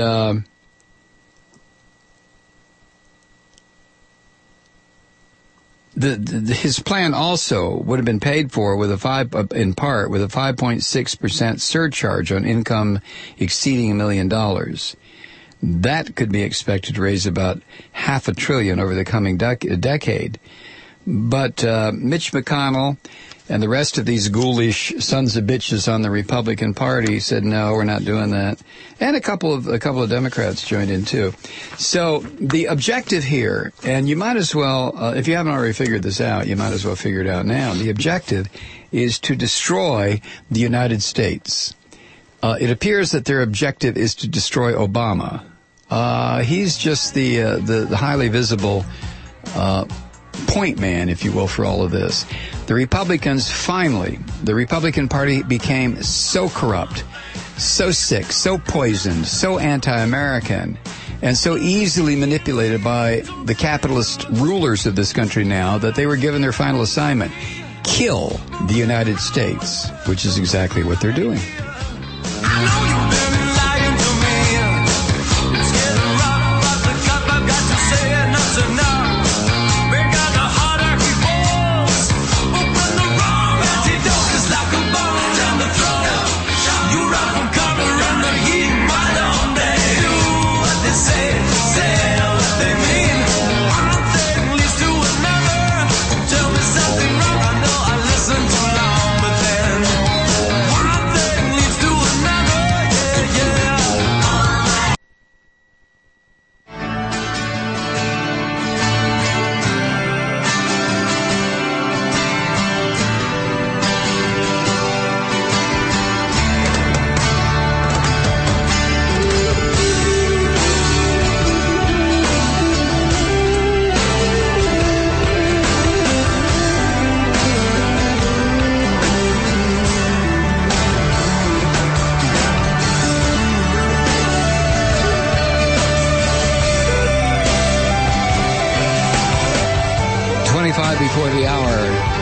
his plan also would have been paid for with in part with a 5.6% surcharge on income exceeding $1 million. That could be expected to raise about $500 billion over the coming decade. But Mitch McConnell and the rest of these ghoulish sons of bitches on the Republican Party said, no, we're not doing that. And a couple of Democrats joined in, too. So the objective here, and you might as well, if you haven't already figured this out, you might as well figure it out now. The objective is to destroy the United States. It appears that their objective is to destroy Obama. He's just the highly visible point man, if you will, for all of this. The Republicans, finally, the Republican Party became so corrupt, so sick, so poisoned, so anti-American, and so easily manipulated by the capitalist rulers of this country now that they were given their final assignment: kill the United States, which is exactly what they're doing. Before the hour.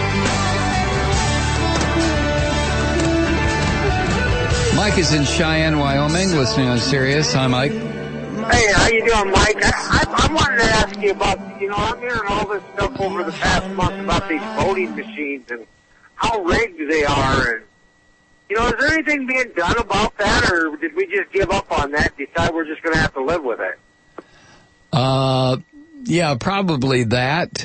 Mike is in Cheyenne, Wyoming, listening on Sirius. Hi, Mike. Hey, how you doing, Mike? I wanted to ask you about, I'm hearing all this stuff over the past month about these voting machines and how rigged they are. And, is there anything being done about that, or did we just give up on that and decide we're just going to have to live with it? Yeah, probably that.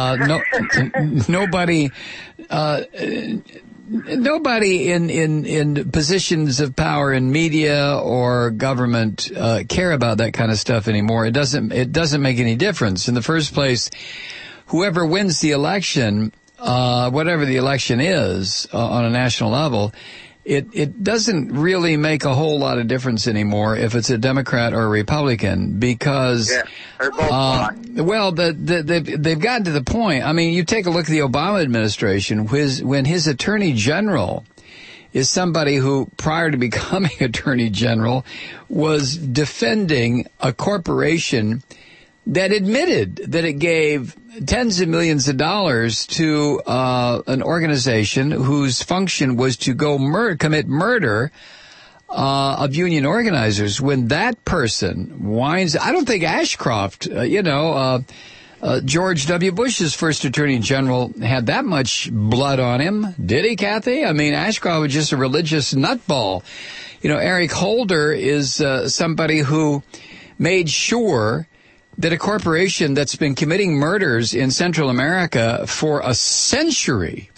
Nobody in positions of power in media or government care about that kind of stuff anymore. It doesn't make any difference. In the first place, whoever wins the election, whatever the election is on a national level, it doesn't really make a whole lot of difference anymore if it's a Democrat or a Republican, because they're both they've gotten to the point. I mean, you take a look at the Obama administration, when his attorney general is somebody who, prior to becoming attorney general, was defending a corporation that admitted that it gave tens of millions of dollars to an organization whose function was to go commit murder of union organizers. When that person whines, I don't think Ashcroft, George W. Bush's first attorney general had that much blood on him. Did he, Kathy? I mean, Ashcroft was just a religious nutball. Eric Holder is somebody who made sure that a corporation that's been committing murders in Central America for a century,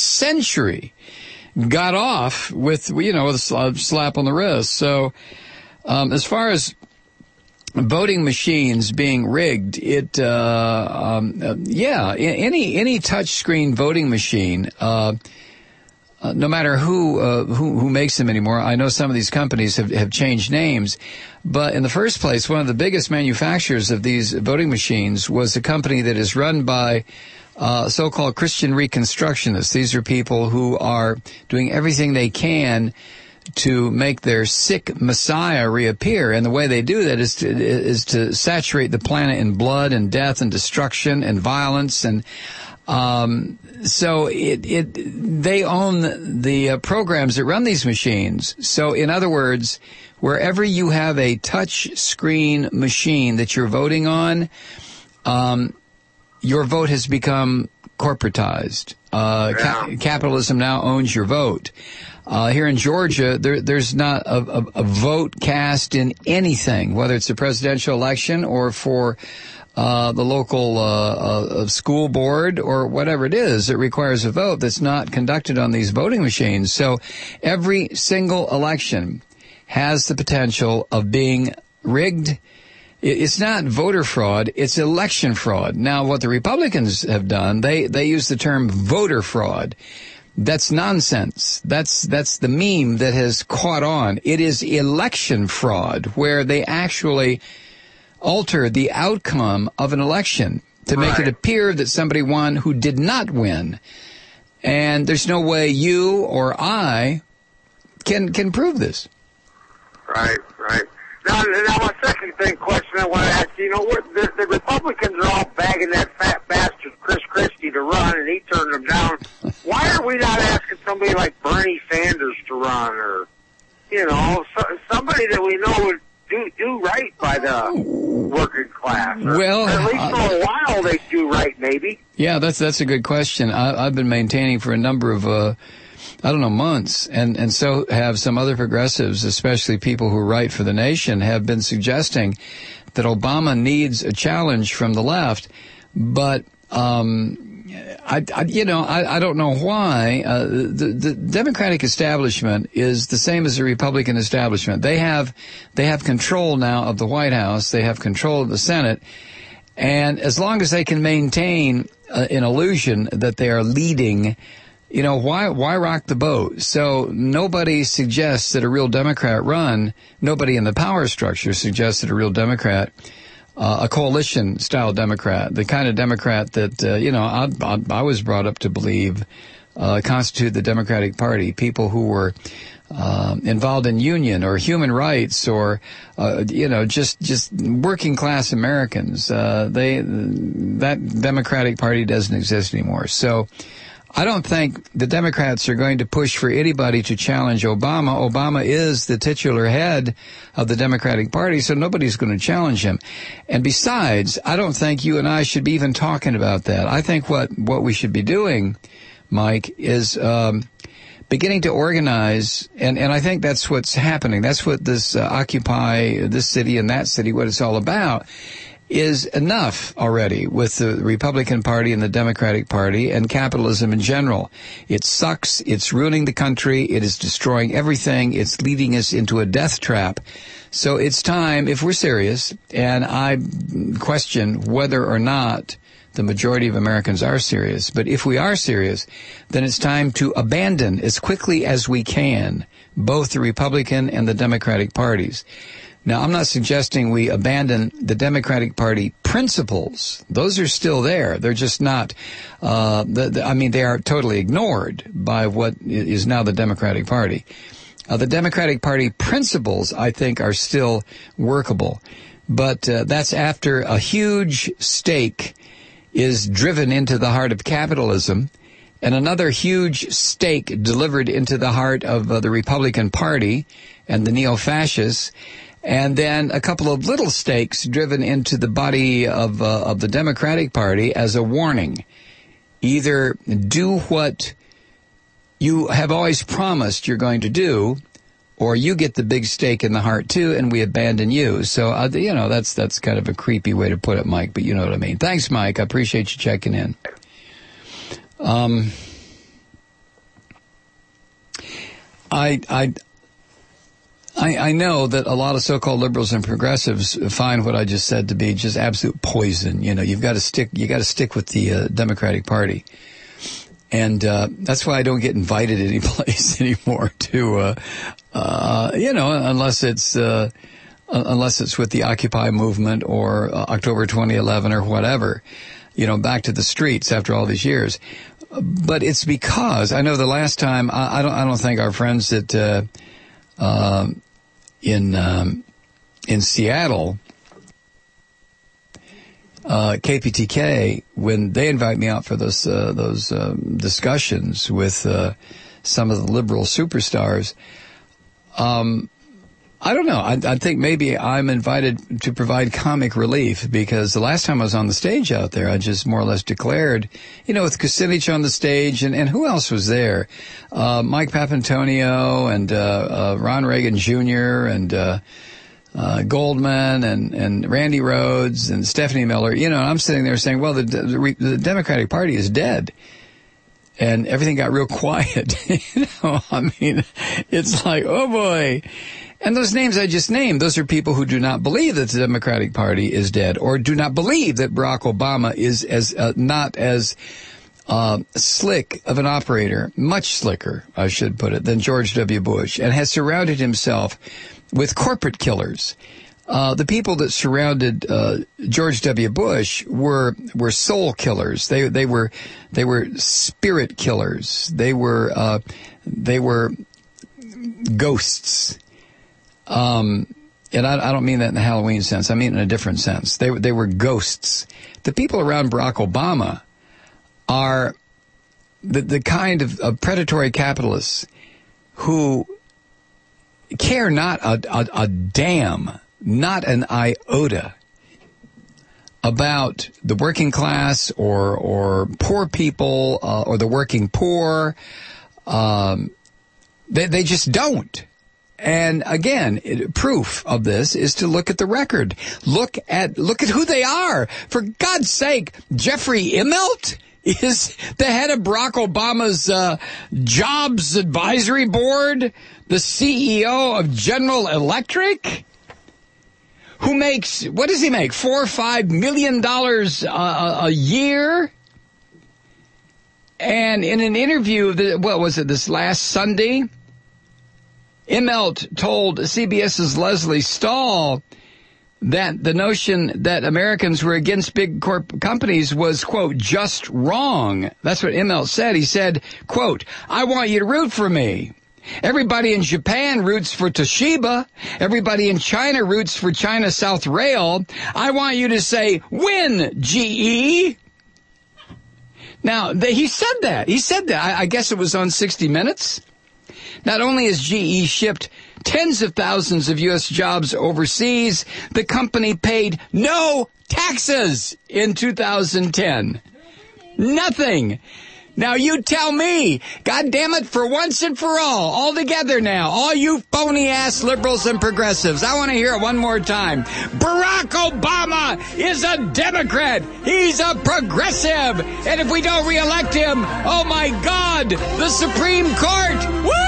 got off with, with a slap on the wrist. So, as far as voting machines being rigged, any touchscreen voting machine, no matter who makes them anymore. I know some of these companies have changed names, but in the first place, one of the biggest manufacturers of these voting machines was a company that is run by so-called Christian Reconstructionists. These are people who are doing everything they can to make their sick Messiah reappear, and the way they do that is to saturate the planet in blood and death and destruction and violence, and so they own the programs that run these machines. So in other words, wherever you have a touch screen machine that you're voting on, your vote has become corporatized. Capitalism now owns your vote. Here in Georgia, there's not a vote cast in anything, whether it's a presidential election or for the local school board or whatever it is. It requires a vote that's not conducted on these voting machines. So every single election has the potential of being rigged. It's not voter fraud, it's election fraud. Now, what the Republicans have done, they use the term voter fraud. That's nonsense. That's the meme that has caught on. It is election fraud, where they actually alter the outcome of an election to make it appear that somebody won who did not win. And there's no way you or I can prove this. Right. Now my second question I want to ask you, what the Republicans are all bagging that fat bastard Chris Christie to run, and he turned them down. Why are we not asking somebody like Bernie Sanders to run, or somebody that we know would do right by the working class? Well, at least for a while they do right, maybe. Yeah, that's a good question. I've been maintaining for a number of months, and so have some other progressives, especially people who write for The Nation, have been suggesting that Obama needs a challenge from the left, but I don't know why. The Democratic establishment is the same as the Republican establishment. They have control now of the White House. They have control of the Senate. And as long as they can maintain an illusion that they are leading, why rock the boat? So nobody suggests that a real Democrat run. Nobody in the power structure suggests that a real Democrat, a coalition-style Democrat, the kind of Democrat that, I was brought up to believe constitute the Democratic Party, people who were involved in union or human rights or, just working class Americans. That Democratic Party doesn't exist anymore. So I don't think the Democrats are going to push for anybody to challenge Obama. Obama is the titular head of the Democratic Party, so nobody's going to challenge him. And besides, I don't think you and I should be even talking about that. I think what we should be doing, Mike, is beginning to organize, and I think that's what's happening. That's what this Occupy this city and that city, what it's all about, is enough already with the Republican Party and the Democratic Party and capitalism in general. It sucks. It's ruining the country. It is destroying everything. It's leading us into a death trap. So it's time, if we're serious, and I question whether or not the majority of Americans are serious, but if we are serious, then it's time to abandon as quickly as we can both the Republican and the Democratic parties. Now, I'm not suggesting we abandon the Democratic Party principles. Those are still there. They're just not, they are totally ignored by what is now the Democratic Party. The Democratic Party principles, I think, are still workable. But that's after a huge stake is driven into the heart of capitalism and another huge stake delivered into the heart of the Republican Party and the neo-fascists, and then a couple of little stakes driven into the body of the Democratic Party as a warning. Either do what you have always promised you're going to do, or you get the big stake in the heart too, and we abandon you. So, that's kind of a creepy way to put it, Mike, but you know what I mean. Thanks, Mike. I appreciate you checking in. I know that a lot of so-called liberals and progressives find what I just said to be just absolute poison. You've got to stick with the Democratic Party. And that's why I don't get invited any place anymore to unless it's with the Occupy movement or October 2011 or whatever, back to the streets after all these years. But it's because I know the last time I don't think our friends that in Seattle, KPTK, when they invite me out for those discussions with some of the liberal superstars, I don't know. I think maybe I'm invited to provide comic relief because the last time I was on the stage out there, I just more or less declared, with Kucinich on the stage and who else was there? Mike Papantonio and Ron Reagan Jr. and Goldman and Randy Rhodes and Stephanie Miller. And I'm sitting there saying, well, the Democratic Party is dead. And everything got real quiet. It's like, oh boy. And those names I just named, those are people who do not believe that the Democratic Party is dead or do not believe that Barack Obama is not as slick of an operator, much slicker, I should put it, than George W. Bush, and has surrounded himself with corporate killers. the people that surrounded George W. Bush were soul killers. They were spirit killers. They were ghosts. And I don't mean that in the Halloween sense. I mean in a different sense. They were ghosts. The people around Barack Obama are the kind of predatory capitalists who care not a damn, not an iota about the working class or poor people or the working poor. They just don't. And again, proof of this is to look at the record. Look at who they are. For God's sake, Jeffrey Immelt is the head of Barack Obama's Jobs Advisory Board, the CEO of General Electric, who makes, what does he make, $4 or $5 million a year? And in an interview, what was it, this last Sunday, Immelt told CBS's Leslie Stahl that the notion that Americans were against big companies was, quote, just wrong. That's what Immelt said. He said, quote, I want you to root for me. Everybody in Japan roots for Toshiba. Everybody in China roots for China South Rail. I want you to say, win, GE. Now, he said that. I guess it was on 60 Minutes. Not only has GE shipped tens of thousands of U.S. jobs overseas, the company paid no taxes in 2010. Nothing. Now you tell me, God damn it, for once and for all together now, all you phony-ass liberals and progressives, I want to hear it one more time. Barack Obama is a Democrat. He's a progressive. And if we don't reelect him, oh my God, the Supreme Court, woo!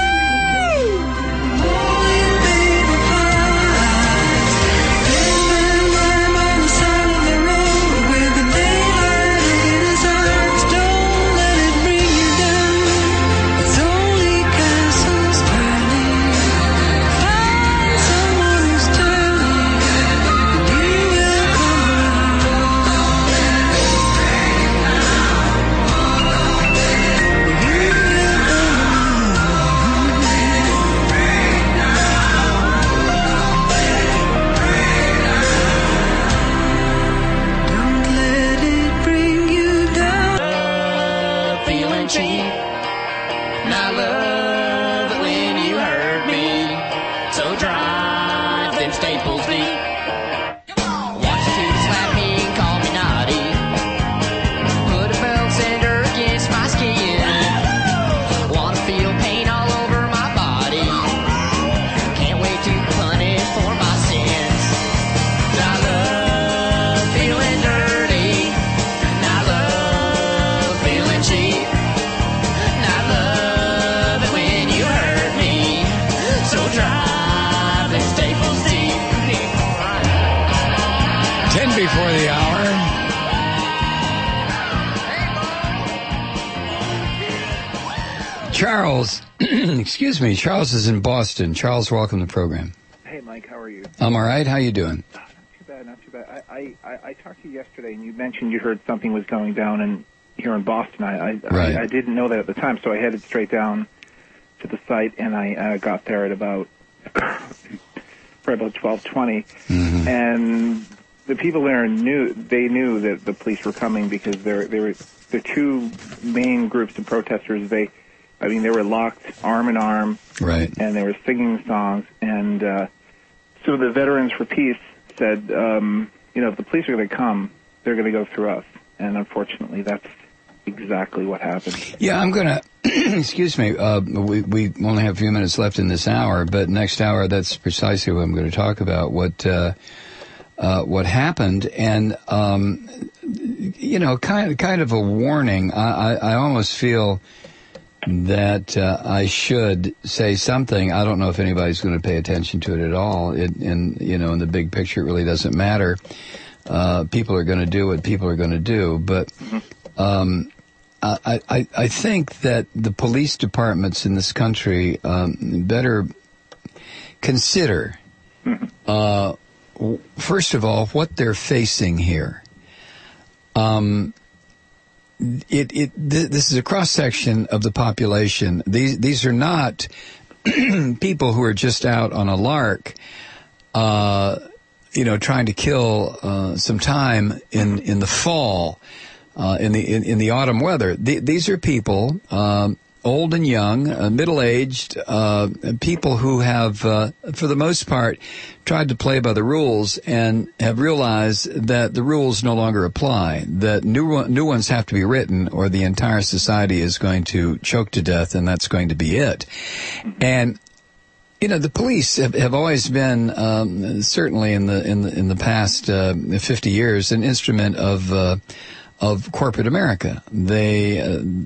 Before the hour. Charles, excuse me, Charles is in Boston. Charles, welcome to the program. Hey, Mike, how are you? I'm all right. How you doing? Not too bad. I talked to you yesterday, and you mentioned you heard something was going down here in Boston. I didn't know that at the time, so I headed straight down to the site, and I got there at about 12:20, and the people there knew that the police were coming because there were the two main groups of protesters. They were locked arm in arm, right? And they were singing songs. And so the Veterans for Peace said, if the police are going to come, they're going to go through us. And unfortunately, that's exactly what happened. Yeah, I'm going to. Excuse me. We only have a few minutes left in this hour, but next hour, that's precisely what I'm going to talk about. What happened, and kind of a warning. I almost feel that I should say something. I don't know if anybody's going to pay attention to it at all. In the big picture, it really doesn't matter. People are going to do what people are going to do, but I think that the police departments in this country better consider first of all, what they're facing here. This is a cross-section of the population. These are not people who are just out on a lark, trying to kill some time in the fall, in the autumn weather. These are people, old and young, middle-aged, people who have, for the most part, tried to play by the rules and have realized that the rules no longer apply, that new ones have to be written or the entire society is going to choke to death, and that's going to be it. And the police have always been, certainly in the past 50 years, an instrument of corporate America. They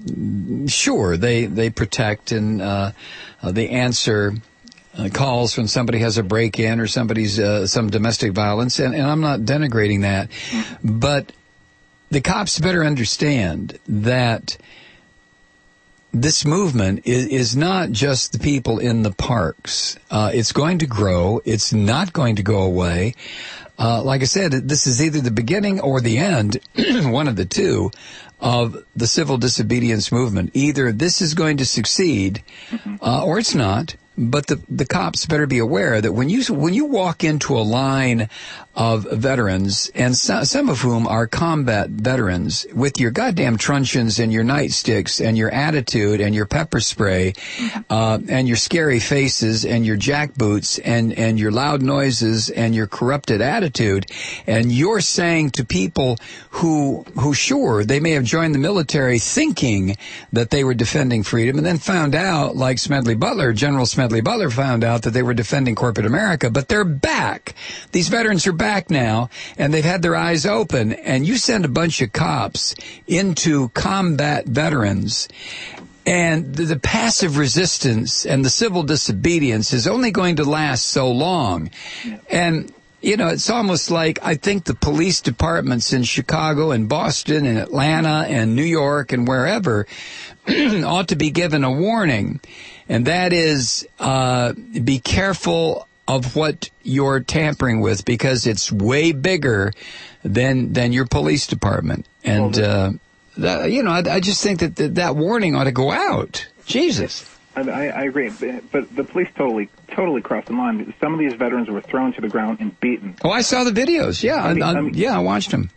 protect and they answer calls when somebody has a break-in or somebody's some domestic violence, and I'm not denigrating that, but the cops better understand that this movement is not just the people in the parks. It's going to grow. It's not going to go away. Like I said, this is either the beginning or the end, one of the two, of the civil disobedience movement. Either this is going to succeed, or it's not. But the cops better be aware that when you walk into a line of veterans, and some of whom are combat veterans, with your goddamn truncheons and your nightsticks and your attitude and your pepper spray, and your scary faces and your jackboots and your loud noises and your corrupted attitude, and you're saying to people who sure, they may have joined the military thinking that they were defending freedom, and then found out, like General Smedley Butler found out that they were defending corporate America, but they're back. These veterans are back now, and they've had their eyes open, and you send a bunch of cops into combat veterans, and the passive resistance and the civil disobedience is only going to last so long. And it's almost like I think the police departments in Chicago and Boston and Atlanta and New York and wherever ought to be given a warning, and that is be careful of what you're tampering with, because it's way bigger than your police department. And I just think that warning ought to go out. Jesus. I agree, but the police totally crossed the line. Some of these veterans were thrown to the ground and beaten. Oh, I saw the videos. Yeah, I watched them.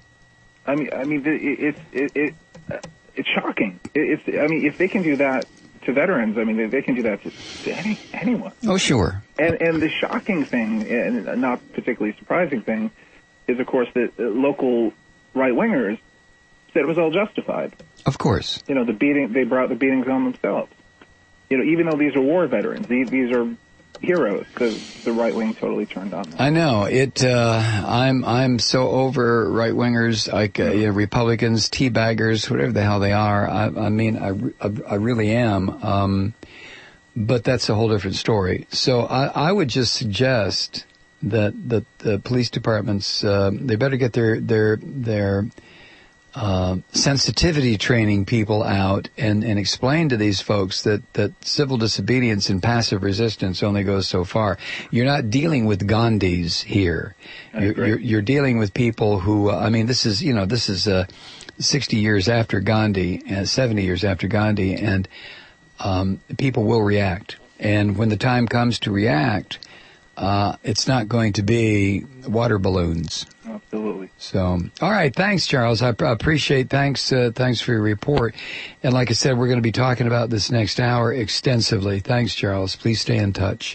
It's shocking. If they can do that to veterans, they can do that to anyone. Oh, sure. And the shocking thing, and not particularly surprising thing, is of course that local right wingers said it was all justified. Of course. They brought the beatings on themselves. Even though these are war veterans, these are heroes. The right wing totally turned on them. I know it. I'm so over right wingers, like Republicans, teabaggers, whatever the hell they are. I really am. But that's a whole different story. So I would just suggest that the police departments they better get their sensitivity training people out and explain to these folks that civil disobedience and passive resistance only goes so far. You're not dealing with Gandhis here. You're dealing with people who, this is 60 years after Gandhi, 70 years after Gandhi, and people will react. And when the time comes to react, it's not going to be water balloons. Absolutely. So, all right. Thanks, Charles. I appreciate. Thanks for your report. And like I said, we're going to be talking about this next hour extensively. Thanks, Charles. Please stay in touch.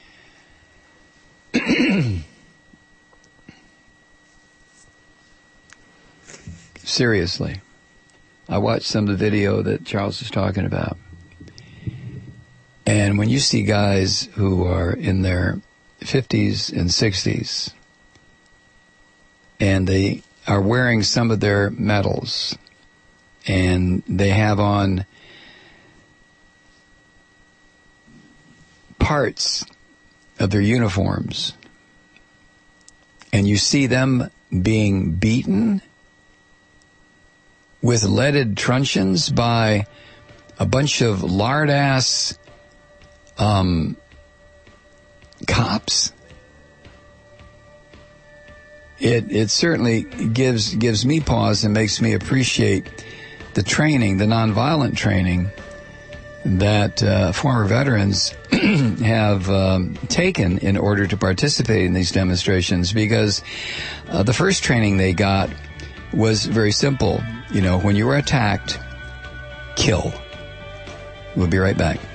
Seriously, I watched some of the video that Charles was talking about. And when you see guys who are in their 50s and 60s, and they are wearing some of their medals, and they have on parts of their uniforms, and you see them being beaten with leaded truncheons by a bunch of lard-ass cops, it certainly gives me pause and makes me appreciate the training, the nonviolent training that former veterans have taken in order to participate in these demonstrations, because the first training they got was very simple. You know, when you were attacked, kill. We'll be right back.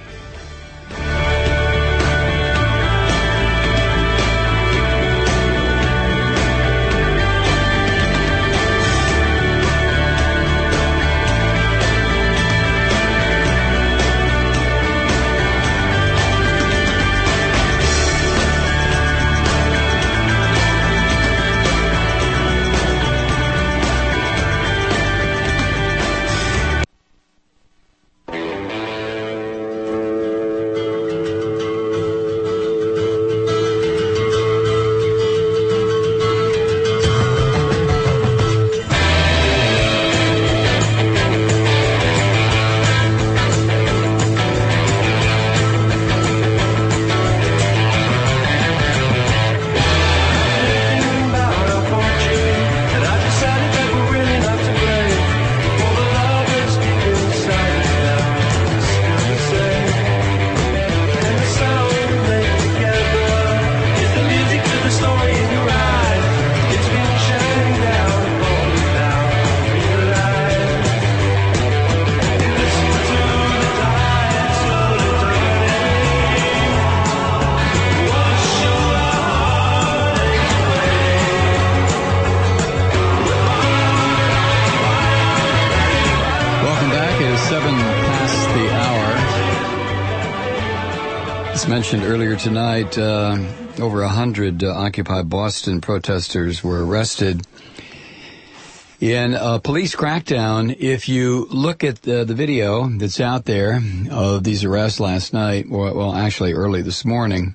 Mentioned earlier tonight, over 100 Occupy Boston protesters were arrested in a police crackdown. If you look at the video that's out there of these arrests last night, well, actually early this morning,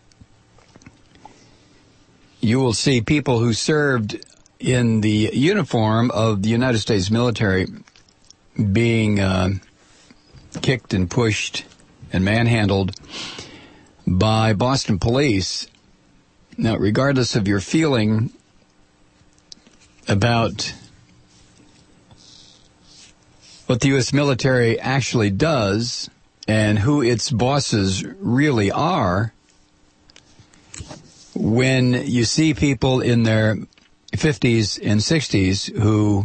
you will see people who served in the uniform of the United States military being kicked and pushed and manhandled by Boston police. Now, regardless of your feeling about what the U.S. military actually does and who its bosses really are, when you see people in their 50s and 60s who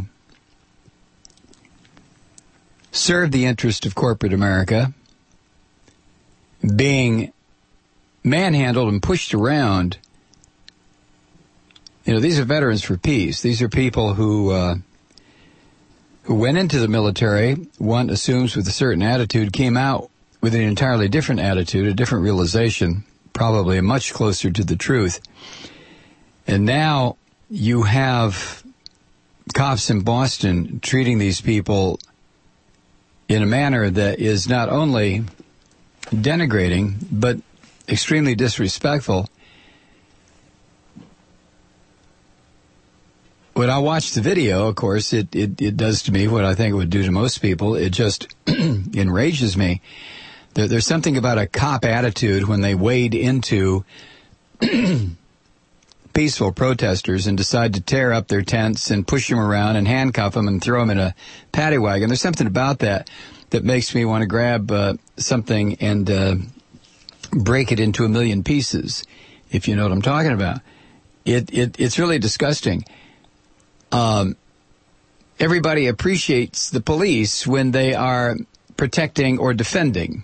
serve the interest of corporate America being manhandled and pushed around, you know, these are veterans for peace. These are people who went into the military, one assumes with a certain attitude, came out with an entirely different attitude, a different realization, probably much closer to the truth. And now you have cops in Boston treating these people in a manner that is not only denigrating, but extremely disrespectful. When I watch the video, of course, it does to me what I think it would do to most people. It just enrages me. There's something about a cop attitude when they wade into peaceful protesters and decide to tear up their tents and push them around and handcuff them and throw them in a paddy wagon. There's something about that makes me want to grab something and break it into a million pieces, if you know what I'm talking about. It's really disgusting. Everybody appreciates the police when they are protecting or defending.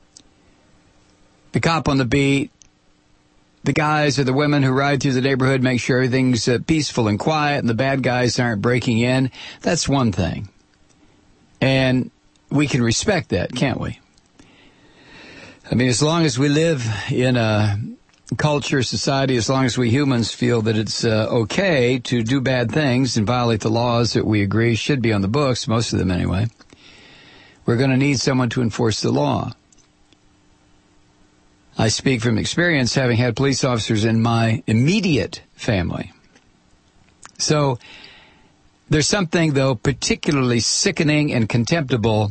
The cop on the beat, the guys or the women who ride through the neighborhood, make sure everything's peaceful and quiet and the bad guys aren't breaking in. That's one thing. And we can respect that, can't we? I mean, as long as we live in a culture, society, as long as we humans feel that it's okay to do bad things and violate the laws that we agree should be on the books, most of them anyway, we're going to need someone to enforce the law. I speak from experience, having had police officers in my immediate family. So there's something, though, particularly sickening and contemptible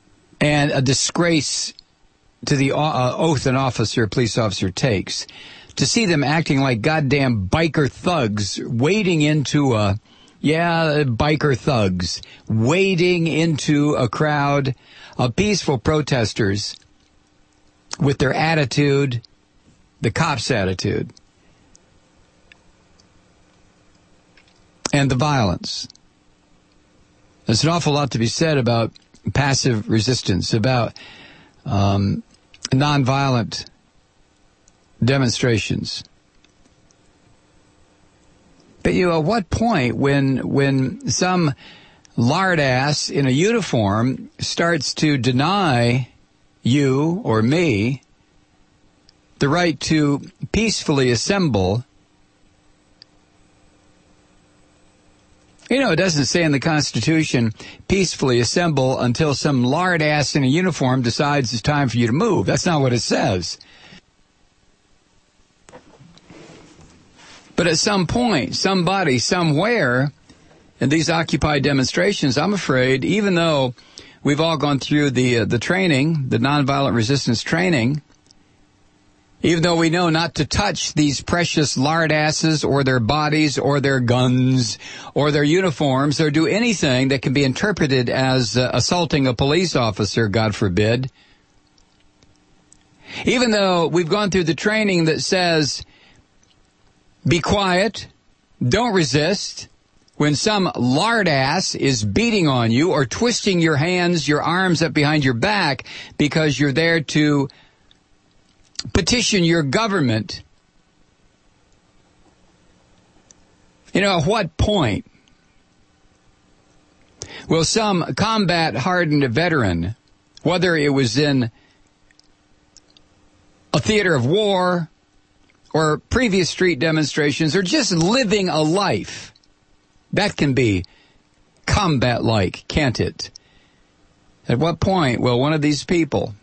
and a disgrace to the oath an police officer takes, to see them acting like goddamn biker thugs, wading into biker thugs, wading into a crowd of peaceful protesters with their attitude, the cops' attitude, and the violence. There's an awful lot to be said about passive resistance, about nonviolent demonstrations. But at what point when some lard ass in a uniform starts to deny you or me the right to peacefully assemble? It doesn't say in the Constitution, peacefully assemble until some lard ass in a uniform decides it's time for you to move. That's not what it says. But at some point, somebody, somewhere, in these Occupy demonstrations, I'm afraid, even though we've all gone through the training, the nonviolent resistance training, even though we know not to touch these precious lard asses or their bodies or their guns or their uniforms or do anything that can be interpreted as assaulting a police officer, God forbid. Even though we've gone through the training that says, be quiet, don't resist, when some lard ass is beating on you or twisting your hands, your arms up behind your back because you're there to petition your government. At what point will some combat-hardened veteran, whether it was in a theater of war or previous street demonstrations or just living a life, that can be combat-like, can't it? At what point will one of these people,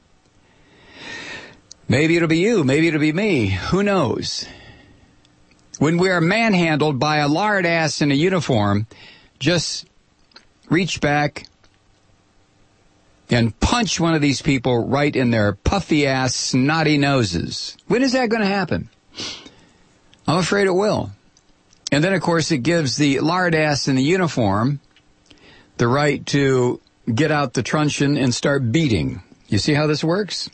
maybe it'll be you, maybe it'll be me, who knows, when we are manhandled by a lard ass in a uniform, just reach back and punch one of these people right in their puffy-ass, snotty noses? When is that going to happen? I'm afraid it will. And then, of course, it gives the lard ass in the uniform the right to get out the truncheon and start beating. You see how this works?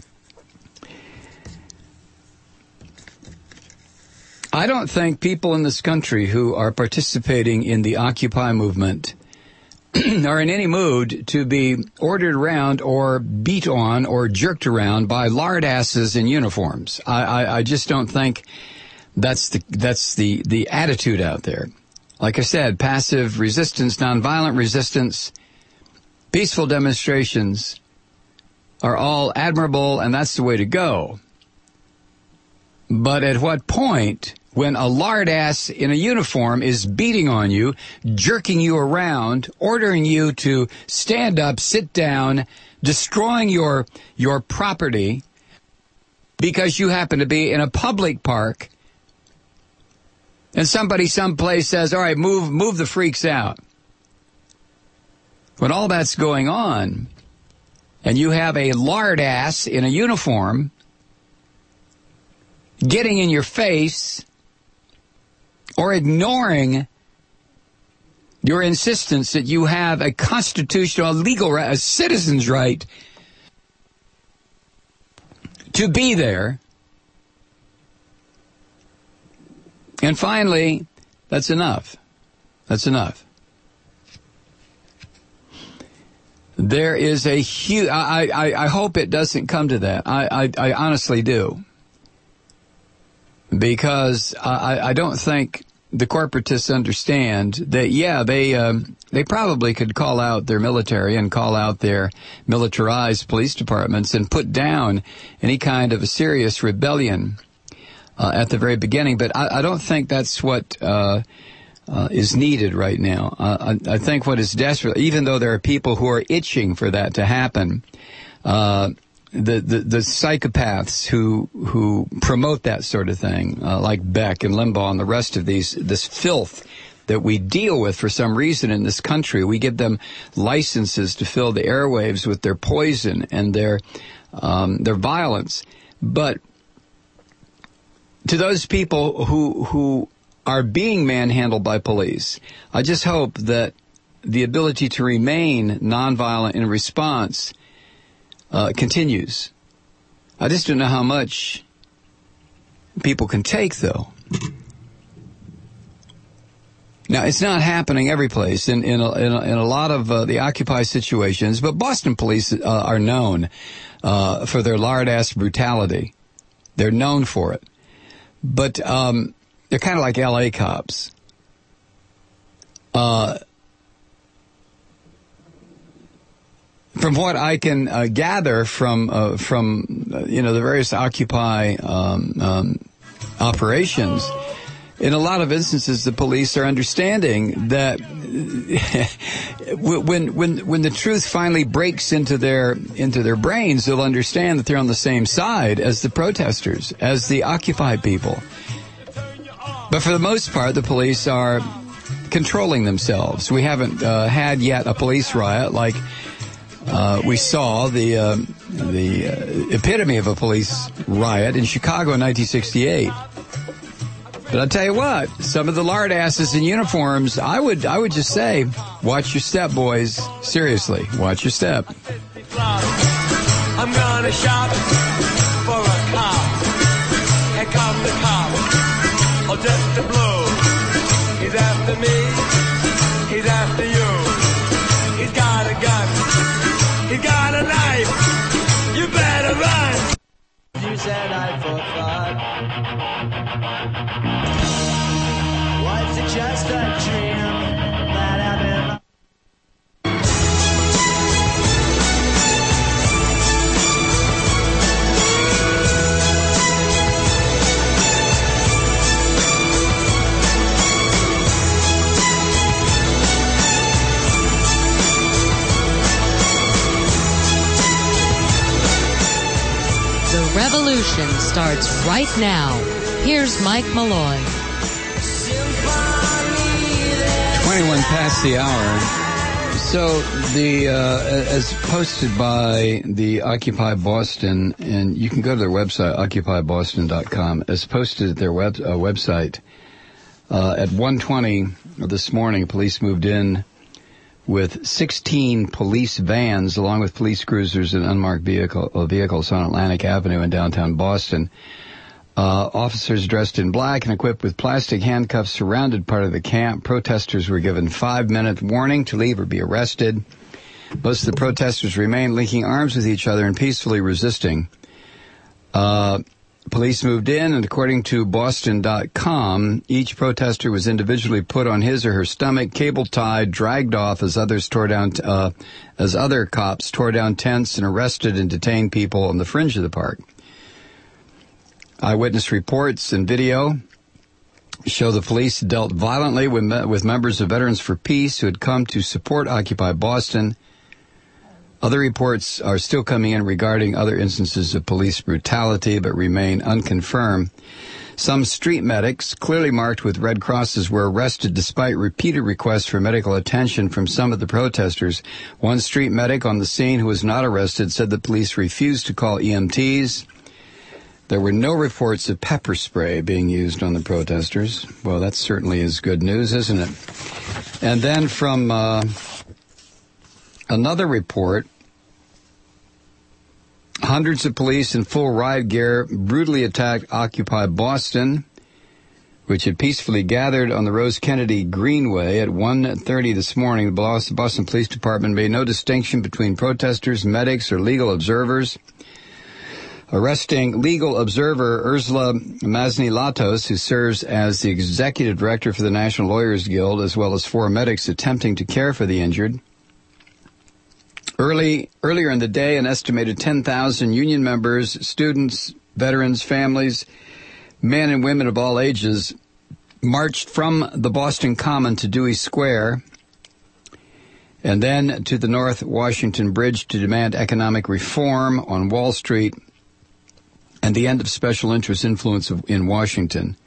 I don't think people in this country who are participating in the Occupy movement are in any mood to be ordered around or beat on or jerked around by lard asses in uniforms. I just don't think that's the attitude out there. Like I said, passive resistance, nonviolent resistance, peaceful demonstrations are all admirable, and that's the way to go. But at what point, when a lard ass in a uniform is beating on you, jerking you around, ordering you to stand up, sit down, destroying your property because you happen to be in a public park, and somebody someplace says, all right, move the freaks out. When all that's going on, and you have a lard ass in a uniform getting in your face or ignoring your insistence that you have a constitutional, legal right, a citizen's right to be there. And finally, that's enough. That's enough. There is a huge, I hope it doesn't come to that. I honestly do. Because I don't think the corporatists understand that, yeah, they probably could call out their military and call out their militarized police departments and put down any kind of a serious rebellion at the very beginning. But I don't think that's what is needed right now. I think what is desperate, even though there are people who are itching for that to happen, the psychopaths who promote that sort of thing, like Beck and Limbaugh and the rest of this filth that we deal with for some reason in this country. We give them licenses to fill the airwaves with their poison and their violence. But to those people who are being manhandled by police, I just hope that the ability to remain nonviolent in response continues. I just don't know how much people can take, though. Now, it's not happening every place in a lot of the Occupy situations, but Boston police are known for their lard-ass brutality. They're known for it. But they're kind of like L.A. cops. From what I can gather from the various Occupy operations, in a lot of instances, the police are understanding that when the truth finally breaks into their brains, they'll understand that they're on the same side as the protesters, as the Occupy people. But for the most part, the police are controlling themselves. We haven't had yet a police riot like we saw the epitome of a police riot in Chicago in 1968. But I'll tell you what, some of the lard asses in uniforms, I would just say, watch your step, boys. Seriously, watch your step. I'm gonna shop for a cop. Here comes the cop. Oh, just the blue. He's after me. He's after you. He's got a gun. He's got a knife. You better run. You said I forgot. Was it just a dream that I've been? The revolution starts right now. Here's Mike Malloy. 21 past the hour. So as posted by the Occupy Boston, and you can go to their website, occupyboston.com, as posted at their website, at 1:20 this morning, police moved in with 16 police vans, along with police cruisers and unmarked vehicles on Atlantic Avenue in downtown Boston. Officers dressed in black and equipped with plastic handcuffs surrounded part of the camp. Protesters were given 5-minute warning to leave or be arrested. Most of the protesters remained linking arms with each other and peacefully resisting. Police moved in, and according to Boston.com, each protester was individually put on his or her stomach, cable-tied, dragged off as other cops tore down tents and arrested and detained people on the fringe of the park. Eyewitness reports and video show the police dealt violently with members of Veterans for Peace who had come to support Occupy Boston. Other reports are still coming in regarding other instances of police brutality, but remain unconfirmed. Some street medics, clearly marked with red crosses, were arrested despite repeated requests for medical attention from some of the protesters. One street medic on the scene who was not arrested said the police refused to call EMTs. There were no reports of pepper spray being used on the protesters. Well, that certainly is good news, isn't it? And then from another report, hundreds of police in full riot gear brutally attacked Occupy Boston, which had peacefully gathered on the Rose Kennedy Greenway at 1:30 this morning. The Boston Police Department made no distinction between protesters, medics, or legal observers. Arresting legal observer Ursula Masnilatos, who serves as the executive director for the National Lawyers Guild, as well as 4 medics attempting to care for the injured. Earlier in the day, an estimated 10,000 union members, students, veterans, families, men and women of all ages marched from the Boston Common to Dewey Square and then to the North Washington Bridge to demand economic reform on Wall Street and the end of special interest influence in Washington.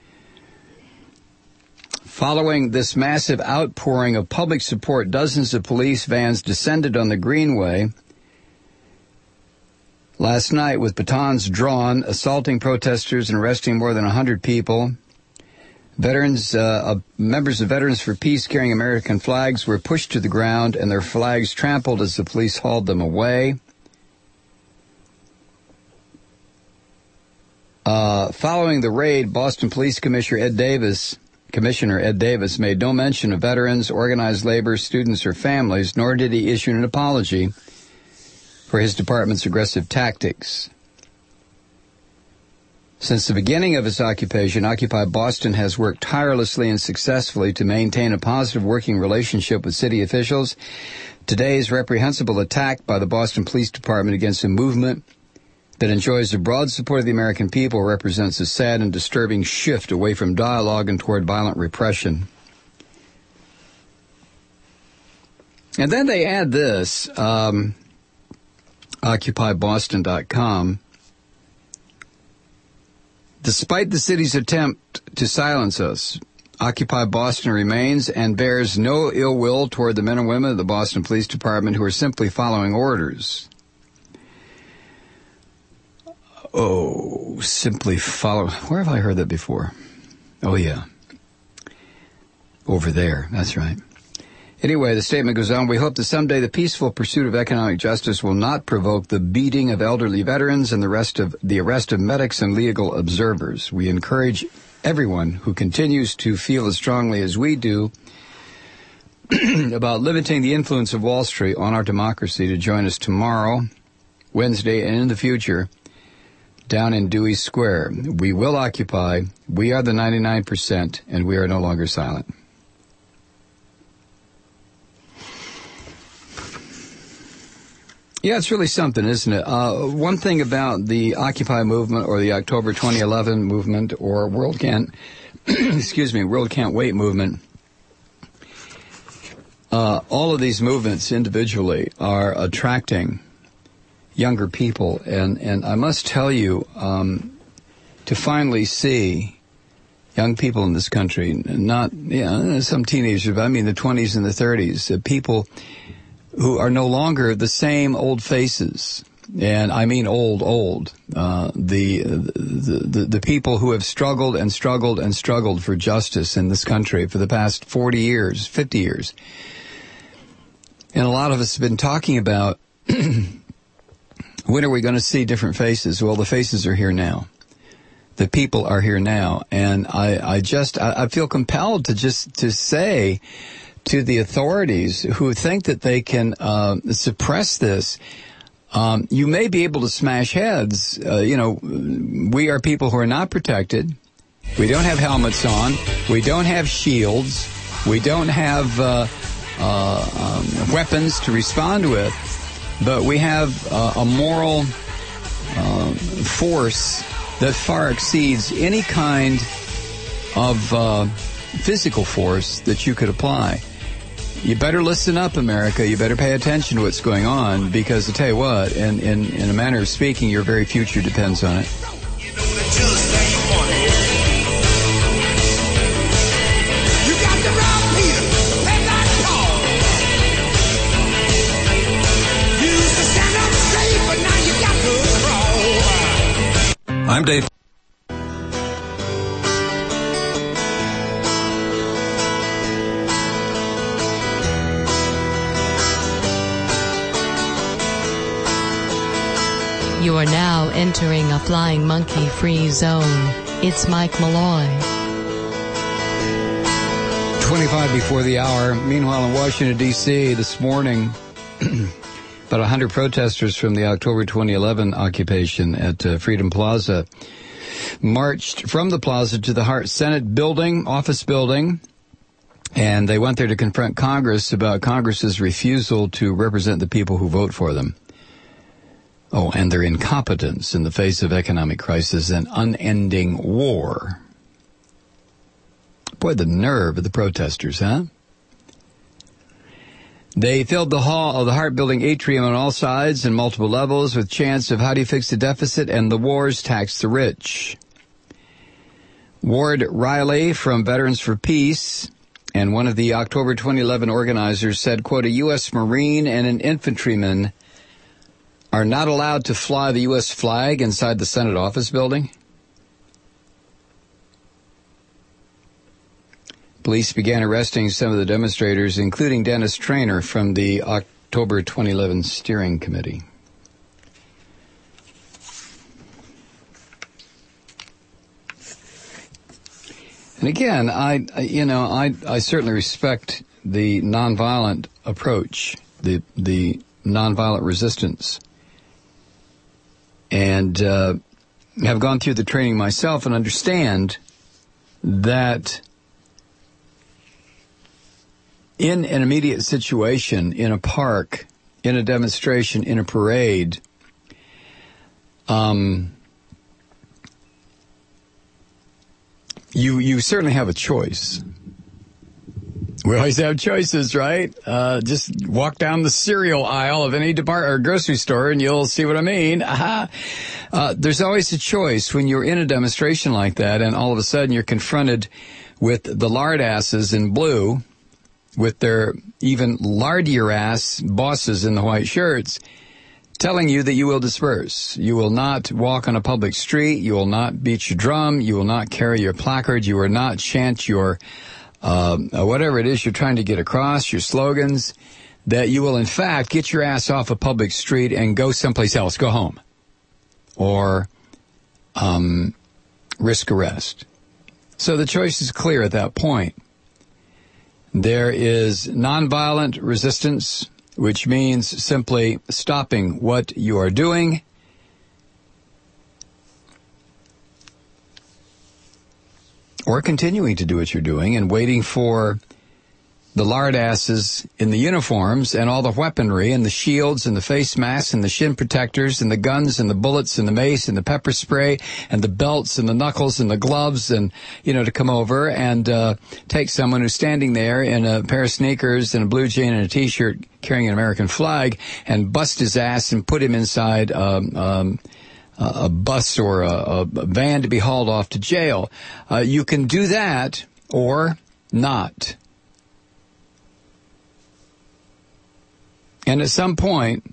Following this massive outpouring of public support, dozens of police vans descended on the Greenway, last night with batons drawn, assaulting protesters and arresting more than 100 people. Members of Veterans for Peace carrying American flags were pushed to the ground and their flags trampled as the police hauled them away. Following the raid, Boston Police Commissioner Ed Davis made no mention of veterans, organized labor, students, or families, nor did he issue an apology for his department's aggressive tactics. Since the beginning of its occupation, Occupy Boston has worked tirelessly and successfully to maintain a positive working relationship with city officials. Today's reprehensible attack by the Boston Police Department against a movement that enjoys the broad support of the American people represents a sad and disturbing shift away from dialogue and toward violent repression. And then they add this, OccupyBoston.com. Despite the city's attempt to silence us, Occupy Boston remains and bears no ill will toward the men and women of the Boston Police Department who are simply following orders. Oh, simply follow. Where have I heard that before? Oh, yeah. Over there. That's right. Anyway, the statement goes on, we hope that someday the peaceful pursuit of economic justice will not provoke the beating of elderly veterans and the arrest of medics and legal observers. We encourage everyone who continues to feel as strongly as we do about limiting the influence of Wall Street on our democracy to join us tomorrow, Wednesday, and in the future, down in Dewey Square. We will occupy. We are the 99%, and we are no longer silent. Yeah, it's really something, isn't it? One thing about the Occupy movement or the October 2011 movement or World Can't Wait movement, all of these movements individually are attracting younger people. And I must tell you, to finally see young people in this country, not some teenagers, but I mean the 20s and the 30s, people who are no longer the same old faces, and I mean old. The people who have struggled and struggled and struggled for justice in this country for the past 40 years, 50 years. And a lot of us have been talking about when are we going to see different faces? Well, the faces are here now. The people are here now. And I feel compelled to say to the authorities who think that they can suppress this, you may be able to smash heads. We are people who are not protected. We don't have helmets on. We don't have shields. We don't have weapons to respond with. But we have a moral force that far exceeds any kind of physical force that you could apply. You better listen up, America. You better pay attention to what's going on, because I tell you what, in a manner of speaking, your very future depends on it. I'm Dave. You are now entering a Flying Monkey free zone. It's Mike Malloy. 25 before the hour. Meanwhile, in Washington, D.C. this morning, about 100 protesters from the October 2011 occupation at Freedom Plaza marched from the plaza to the Hart Senate building, office building, and they went there to confront Congress about Congress's refusal to represent the people who vote for them. Oh, and their incompetence in the face of economic crisis and unending war. Boy, the nerve of the protesters, huh? They filled the hall of the Hart Building atrium on all sides and multiple levels with chants of how do you fix the deficit and the wars tax the rich. Ward Riley from Veterans for Peace and one of the October 2011 organizers said, quote, a U.S. Marine and an infantryman are not allowed to fly the U.S. flag inside the Senate office building. Police began arresting some of the demonstrators, including Dennis Traynor from the October 2011 Steering Committee. And again, I certainly respect the nonviolent approach, the nonviolent resistance, and have gone through the training myself and understand that in an immediate situation, in a park, in a demonstration, in a parade, you certainly have a choice. We always have choices, right? Just walk down the cereal aisle of any department or grocery store and you'll see what I mean. There's always a choice when you're in a demonstration like that and all of a sudden you're confronted with the lard asses in blue with their even lardier ass bosses in the white shirts telling you that you will disperse. You will not walk on a public street. You will not beat your drum. You will not carry your placard. You will not chant your whatever it is you're trying to get across, your slogans, that you will in fact get your ass off a public street and go someplace else, go home, or risk arrest. So the choice is clear at that point. There is nonviolent resistance, which means simply stopping what you are doing, or continuing to do what you're doing and waiting for the lard asses in the uniforms and all the weaponry and the shields and the face masks and the shin protectors and the guns and the bullets and the mace and the pepper spray and the belts and the knuckles and the gloves and, to come over and take someone who's standing there in a pair of sneakers and a blue jean and a T-shirt carrying an American flag and bust his ass and put him inside a bus or a van to be hauled off to jail. You can do that or not. And at some point,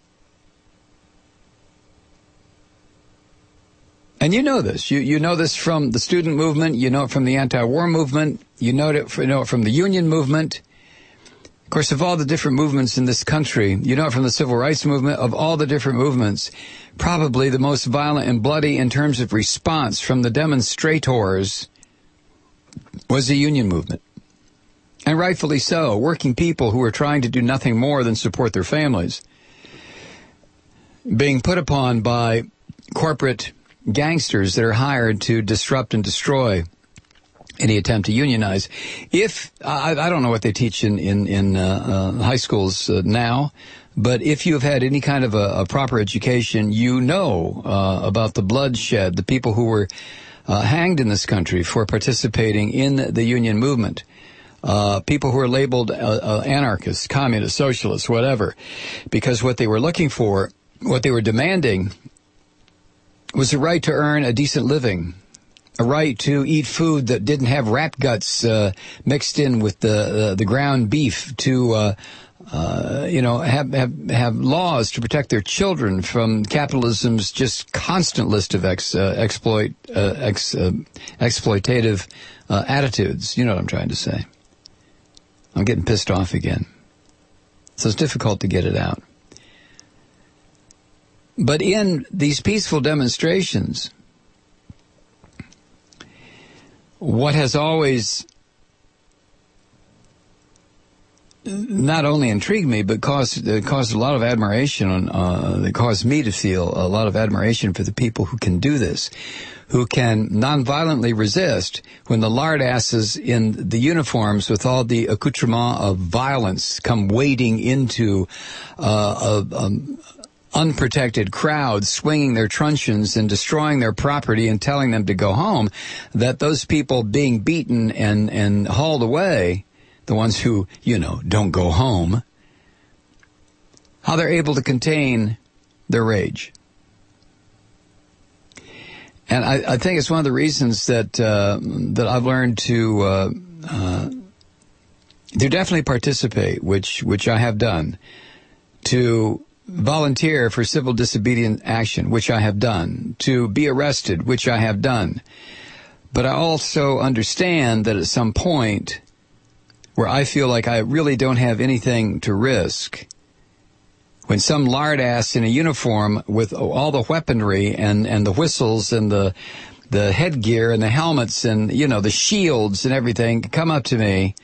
and you know this, you know this from the student movement, you know it from the anti-war movement, you know it from the union movement. Of course, of all the different movements in this country, you know it from the civil rights movement, of all the different movements, probably the most violent and bloody in terms of response from the demonstrators was the union movement. And rightfully so, working people who are trying to do nothing more than support their families, being put upon by corporate gangsters that are hired to disrupt and destroy any attempt to unionize. If I don't know what they teach in high schools now, but if you've had any kind of a proper education, you know about the bloodshed, the people who were hanged in this country for participating in the union movement. People who are labeled anarchists, communists, socialists, whatever, because what they were looking for, what they were demanding, was the right to earn a decent living, a right to eat food that didn't have rat guts mixed in with the ground beef, to have laws to protect their children from capitalism's just constant list of exploitative attitudes. You know what I'm trying to say. I'm getting pissed off again. So it's difficult to get it out. But in these peaceful demonstrations, what has always not only intrigued me, but caused a lot of admiration, that caused me to feel a lot of admiration for the people who can do this, who can nonviolently resist when the lard asses in the uniforms with all the accoutrement of violence come wading into unprotected crowds, swinging their truncheons and destroying their property and telling them to go home, that those people being beaten and hauled away, the ones who, don't go home, how they're able to contain their rage. And I think it's one of the reasons that I've learned to definitely participate, which I have done, to volunteer for civil disobedient action, which I have done, to be arrested, which I have done. But I also understand that at some point where I feel like I really don't have anything to risk, when some lard ass in a uniform with all the weaponry and the whistles and the headgear and the helmets and, the shields and everything comes up to me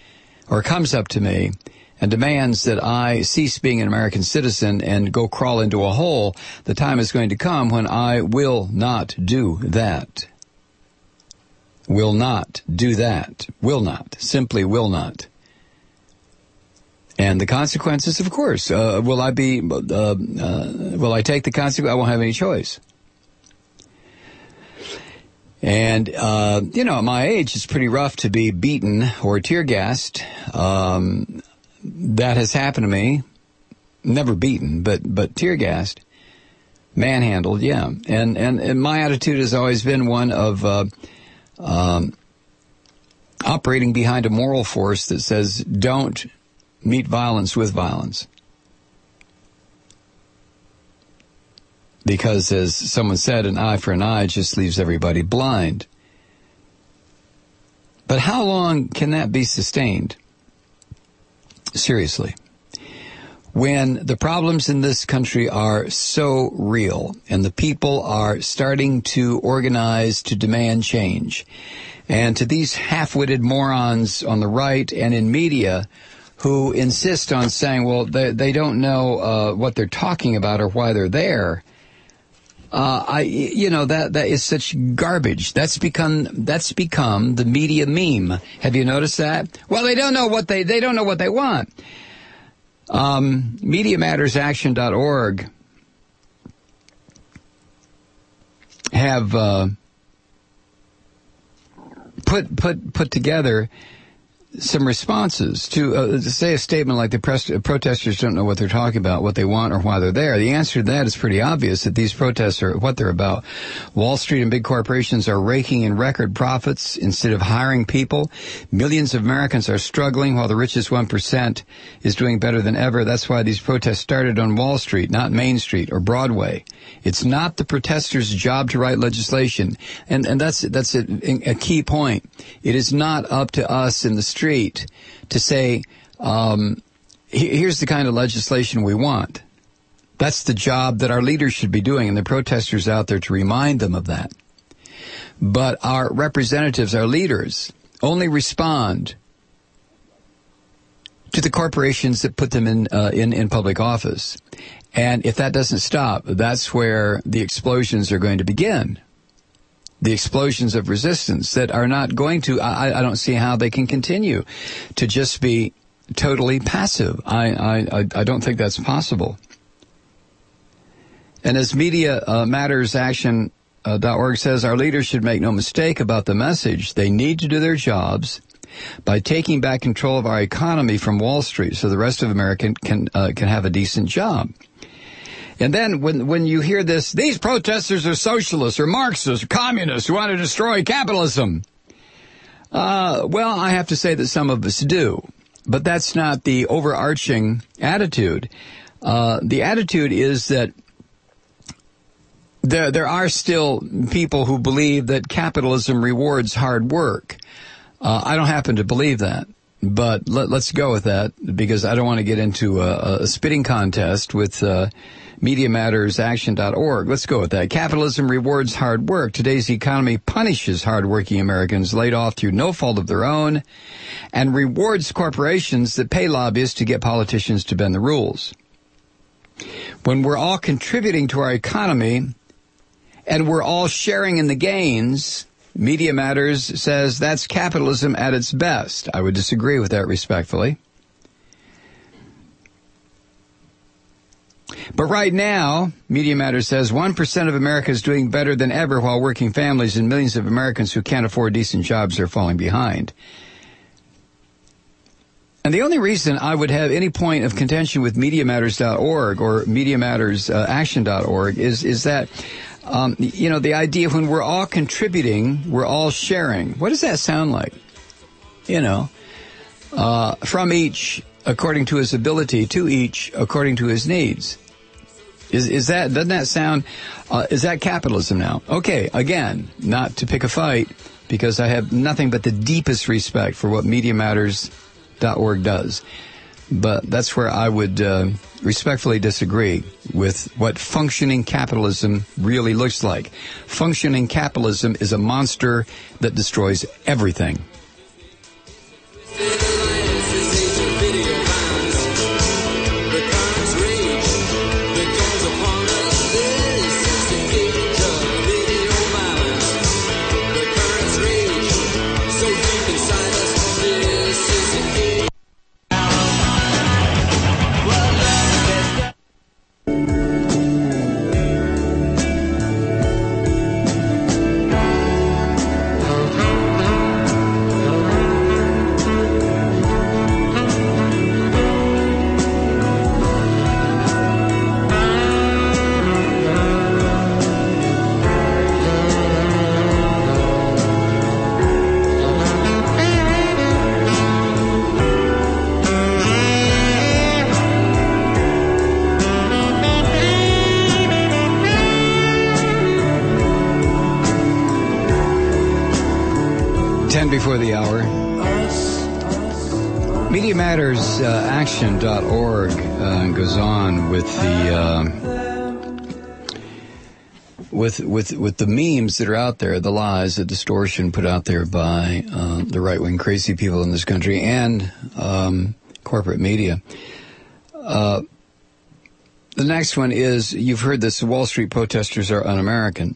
and demands that I cease being an American citizen and go crawl into a hole, the time is going to come when I will not do that. Will not do that. Will not. Simply will not. And the consequences, of course, will I take the consequence? I won't have any choice. And, at my age, it's pretty rough to be beaten or tear gassed. That has happened to me. Never beaten, but tear gassed. Manhandled, yeah. And my attitude has always been one of, operating behind a moral force that says, don't meet violence with violence. Because, as someone said, an eye for an eye just leaves everybody blind. But how long can that be sustained? Seriously. When the problems in this country are so real and the people are starting to organize to demand change, and to these half-witted morons on the right and in media who insist on saying, well, they don't know what they're talking about or why they're there. That is such garbage. That's become the media meme. Have you noticed that? Well, they don't know what they want. MediaMattersAction.org have put together some responses to say a statement like the protesters don't know what they're talking about, what they want, or why they're there. The answer to that is pretty obvious, that these protests are what they're about. Wall Street and big corporations are raking in record profits instead of hiring people. Millions of Americans are struggling while the richest 1% is doing better than ever. That's why these protests started on Wall Street, not Main Street or Broadway. It's not the protesters' job to write legislation. And that's a key point. It is not up to us in the street to say, here's the kind of legislation we want. That's the job that our leaders should be doing, and the protesters out there to remind them of that. But our representatives, our leaders, only respond to the corporations that put them in public office. And if that doesn't stop, that's where the explosions are going to begin. The explosions of resistance that are not going to, I don't see how they can continue to just be totally passive. I don't think that's possible. And as MediaMattersAction.org says, our leaders should make no mistake about the message. They need to do their jobs by taking back control of our economy from Wall Street so the rest of America can have a decent job. And then when you hear this, these protesters are socialists or Marxists or communists who want to destroy capitalism. Well, I have to say that some of us do. But that's not the overarching attitude. The attitude is that there are still people who believe that capitalism rewards hard work. I don't happen to believe that. But let's go with that, because I don't want to get into a spitting contest with MediaMattersAction.org. Let's go with that. Capitalism rewards hard work. Today's economy punishes hardworking Americans laid off through no fault of their own and rewards corporations that pay lobbyists to get politicians to bend the rules. When we're all contributing to our economy and we're all sharing in the gains, Media Matters says that's capitalism at its best. I would disagree with that respectfully. But right now, Media Matters says 1% of America is doing better than ever, while working families and millions of Americans who can't afford decent jobs are falling behind. And the only reason I would have any point of contention with MediaMatters.org or MediaMattersAction.org is that, the idea when we're all contributing, we're all sharing. What does that sound like? From each according to his ability, to each according to his needs. Is that, doesn't that sound, is that capitalism now? Okay, again, not to pick a fight, because I have nothing but the deepest respect for what MediaMatters.org does. But that's where I would respectfully disagree with what functioning capitalism really looks like. Functioning capitalism is a monster that destroys everything. Before the hour. MediaMattersAction.org goes on with the memes that are out there, the lies, the distortion put out there by the right-wing crazy people in this country and corporate media. The next one is, you've heard this, the Wall Street protesters are un-American.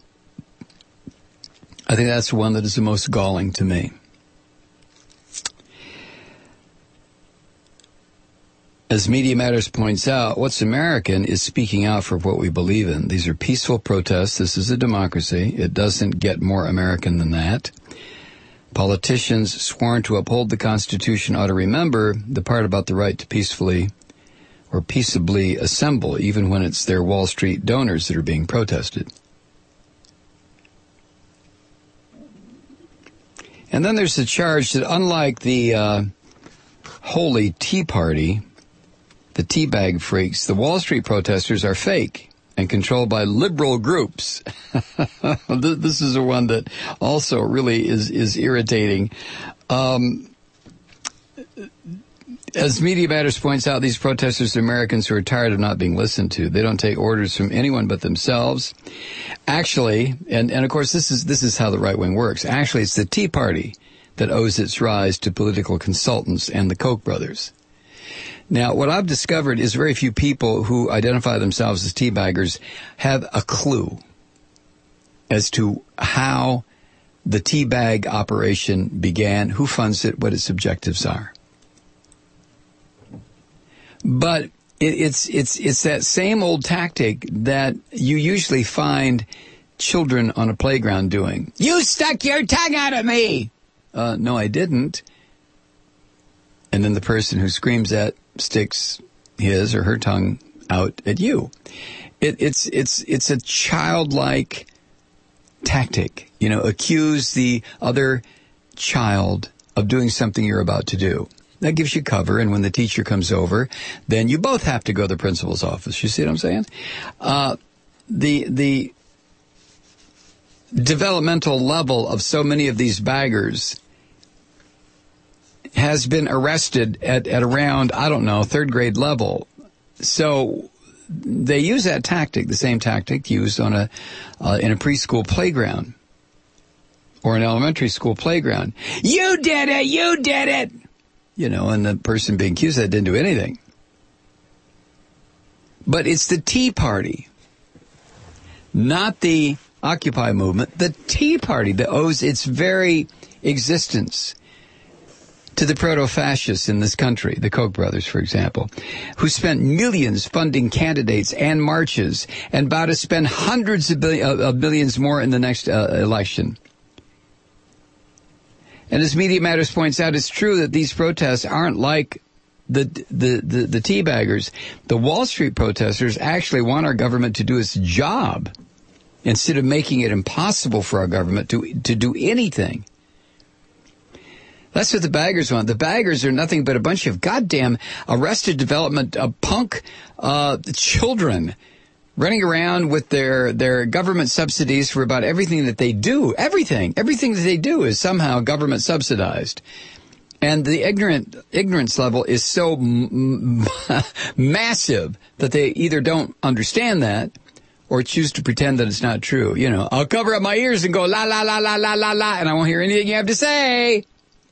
I think that's the one that is the most galling to me. As Media Matters points out, what's American is speaking out for what we believe in. These are peaceful protests. This is a democracy. It doesn't get more American than that. Politicians sworn to uphold the Constitution ought to remember the part about the right to peacefully or peaceably assemble, even when it's their Wall Street donors that are being protested. And then there's the charge that unlike the holy Tea Party, the teabag freaks, the Wall Street protesters are fake and controlled by liberal groups. This is the one that also really is irritating. As Media Matters points out, these protesters are Americans who are tired of not being listened to. They don't take orders from anyone but themselves. Actually, and of course this is how the right wing works. Actually, it's the Tea Party that owes its rise to political consultants and the Koch brothers. Now, what I've discovered is very few people who identify themselves as teabaggers have a clue as to how the teabag operation began, who funds it, what its objectives are. But it's that same old tactic that you usually find children on a playground doing. You stuck your tongue out at me! No, I didn't. And then the person who screams that sticks his or her tongue out at you. It's a childlike tactic. You know, accuse the other child of doing something you're about to do. That gives you cover, and when the teacher comes over, then you both have to go to the principal's office. You see what I'm saying? The developmental level of so many of these baggers has been arrested at around, I don't know, third grade level. So they use that tactic, the same tactic used on in a preschool playground or an elementary school playground. You did it! You did it! You know, and the person being accused of that didn't do anything. But it's the Tea Party, not the Occupy movement, the Tea Party that owes its very existence to the proto-fascists in this country, the Koch brothers, for example, who spent millions funding candidates and marches and about to spend hundreds of millions more in the next election. And as Media Matters points out, it's true that these protests aren't like the teabaggers. The Wall Street protesters actually want our government to do its job instead of making it impossible for our government to do anything. That's what the baggers want. The baggers are nothing but a bunch of goddamn Arrested Development punk children running around with their government subsidies for about everything that they do. Everything that they do is somehow government subsidized. And the ignorance level is so massive that they either don't understand that or choose to pretend that it's not true. You know, I'll cover up my ears and go la, la, la, la, la, la, la, and I won't hear anything you have to say.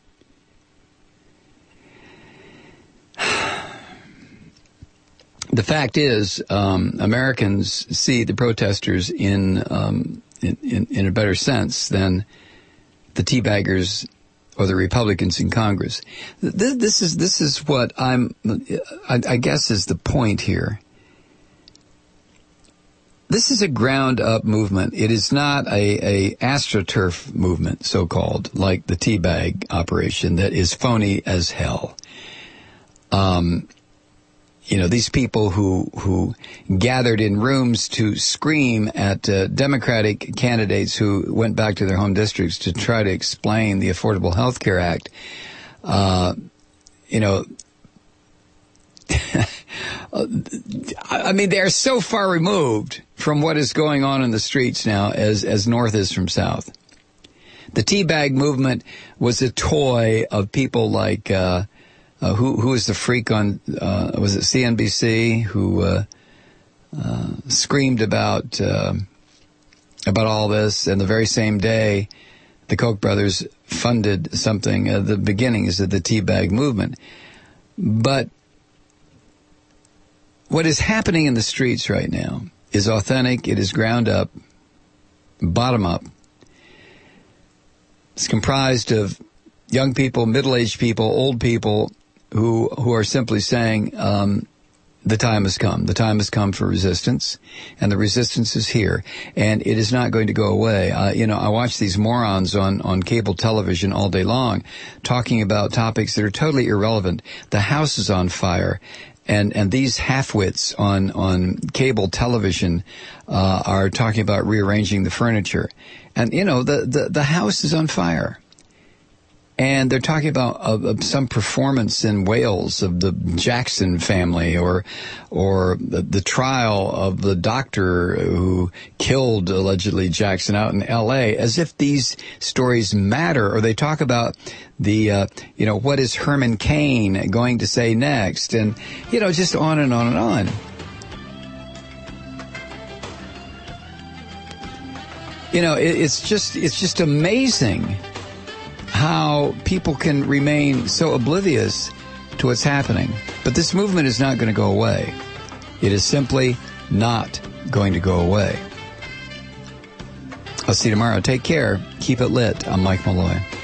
The fact is, Americans see the protesters in a better sense than the teabaggers or the Republicans in Congress. This is what I guess is the point here. This is a ground-up movement. It is not a AstroTurf movement, so-called, like the teabag operation that is phony as hell. You know, these people who gathered in rooms to scream at Democratic candidates who went back to their home districts to try to explain the Affordable Health Care Act, you know, I mean, they're so far removed from what is going on in the streets now as North is from South. The teabag movement was a toy of people like, who was the freak on, was it CNBC, who screamed about all this, and the very same day the Koch brothers funded something, the beginnings of the teabag movement. But what is happening in the streets right now is authentic, it is ground up, bottom up. It's comprised of young people, middle-aged people, old people, who are simply saying, the time has come. The time has come for resistance, and the resistance is here, and it is not going to go away. You know, I watch these morons on cable television all day long talking about topics that are totally irrelevant. The house is on fire, and these half-wits on cable television are talking about rearranging the furniture. And, you know, the house is on fire. And they're talking about some performance in Wales of the Jackson family, or the trial of the doctor who killed allegedly Jackson out in L.A. As if these stories matter. Or they talk about the you know, what is Herman Cain going to say next, and you know, just on and on and on. You know, it's just amazing how people can remain so oblivious to what's happening. But this movement is not going to go away. It is simply not going to go away. I'll see you tomorrow. Take care. Keep it lit. I'm Mike Malloy.